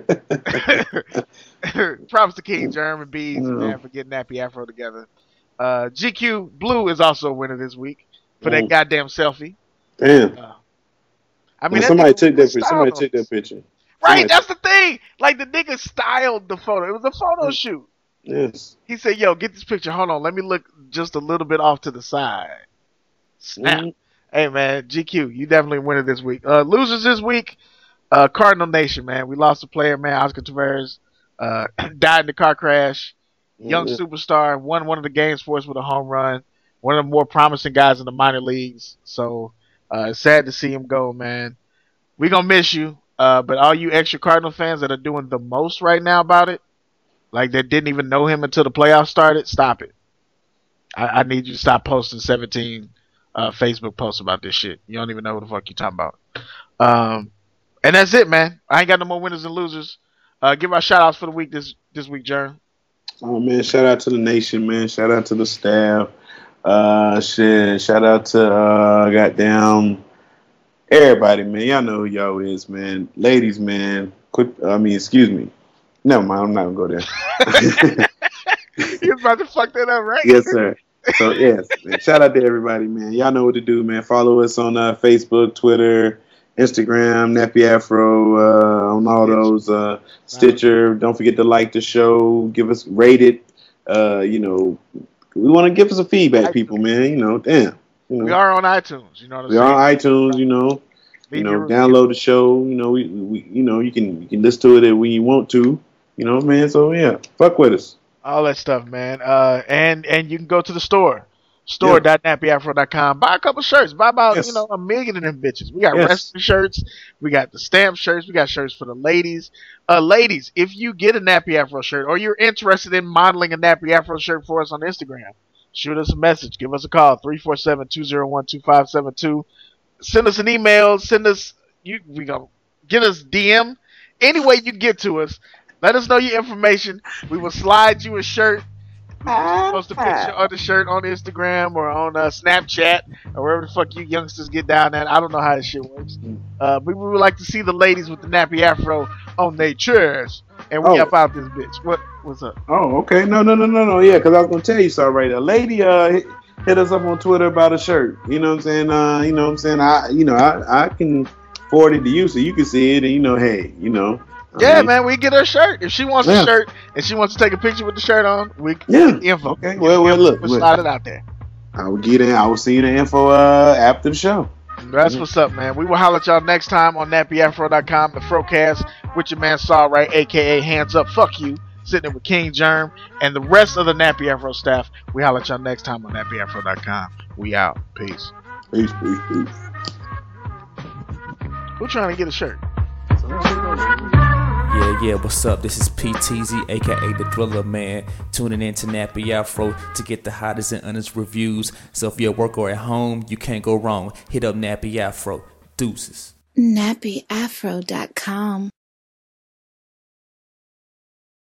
Props to King Germ and Bees, man, for getting Nappy Afro together. GQ Blue is also a winner this week for that goddamn selfie. Damn. I mean, somebody took that picture. Right, that's the thing. Like, the nigga styled the photo. It was a photo shoot. Yes. He said, yo, get this picture. Hold on. Let me look just a little bit off to the side. Snap. Mm-hmm. Hey, man, GQ, you definitely winner this week. Losers this week, Cardinal Nation, man. We lost a player, man. Oscar Tavares died in the car crash. Young superstar, won one of the games for us with a home run. One of the more promising guys in the minor leagues. So, it's sad to see him go, man. We gonna miss you. But all you extra Cardinal fans that are doing the most right now about it, like that didn't even know him until the playoffs started, stop it. I need you to stop posting 17 Facebook posts about this shit. You don't even know what the fuck you're talking about. And that's it, man. I ain't got no more winners and losers. Give our shout outs for the week this week, Jern. Oh man, shout out to the nation, man. Shout out to the staff. Shout out to goddamn everybody, man. Y'all know who y'all is, man. Ladies, man. Excuse me. Never mind, I'm not gonna go there. You're about to fuck that up, right? Yes, sir. So yes, man. Shout out to everybody, man. Y'all know what to do, man. Follow us on Facebook, Twitter, Instagram, Nappy Afro, on all those, Stitcher. Don't forget to like the show. Give us rate it. We want to give us a feedback, people, man. Damn. We are on iTunes. You know what I'm saying? We are on iTunes. Download the show. You can listen to it when you want to. Man. So yeah, fuck with us. All that stuff, man. And you can go to the store.nappyafro.com. Buy a couple shirts. Buy about a million of them bitches. We got wrestling shirts. We got the stamp shirts. We got shirts for the ladies. Ladies, if you get a Nappy Afro shirt or you're interested in modeling a Nappy Afro shirt for us on Instagram, shoot us a message. Give us a call, 347-201-2572. Send us an email. Get us DM. Any way you get to us, let us know your information. We will slide you a shirt. Post a picture of the shirt on Instagram or on Snapchat or wherever the fuck you youngsters get down at. I don't know how this shit works. We would like to see the ladies with the Nappy Afro on their chairs. And we up out this bitch. What's up? Oh, okay. No. Yeah, because I was going to tell you something right. A lady hit us up on Twitter about a shirt. You know what I'm saying? I can forward it to you so you can see it and hey. Yeah, man, we get her a shirt. If she wants a shirt and she wants to take a picture with the shirt on, we get the info. Okay, well, look. We'll slide it out there. I will see you the info after the show. That's what's up, man. We will holler at y'all next time on NappyAfro.com, the Frocast, with your man Saw Right, a.k.a. Hands Up, Fuck You, sitting there with King Germ, and the rest of the Nappy Afro staff. We holler at y'all next time on NappyAfro.com. We out. Peace. Peace. Who trying to get a shirt? Yeah, what's up? This is PTZ, aka the Thriller Man, tuning in to Nappy Afro to get the hottest and honest reviews. So if you're at work or at home, you can't go wrong. Hit up Nappy Afro. Deuces. NappyAfro.com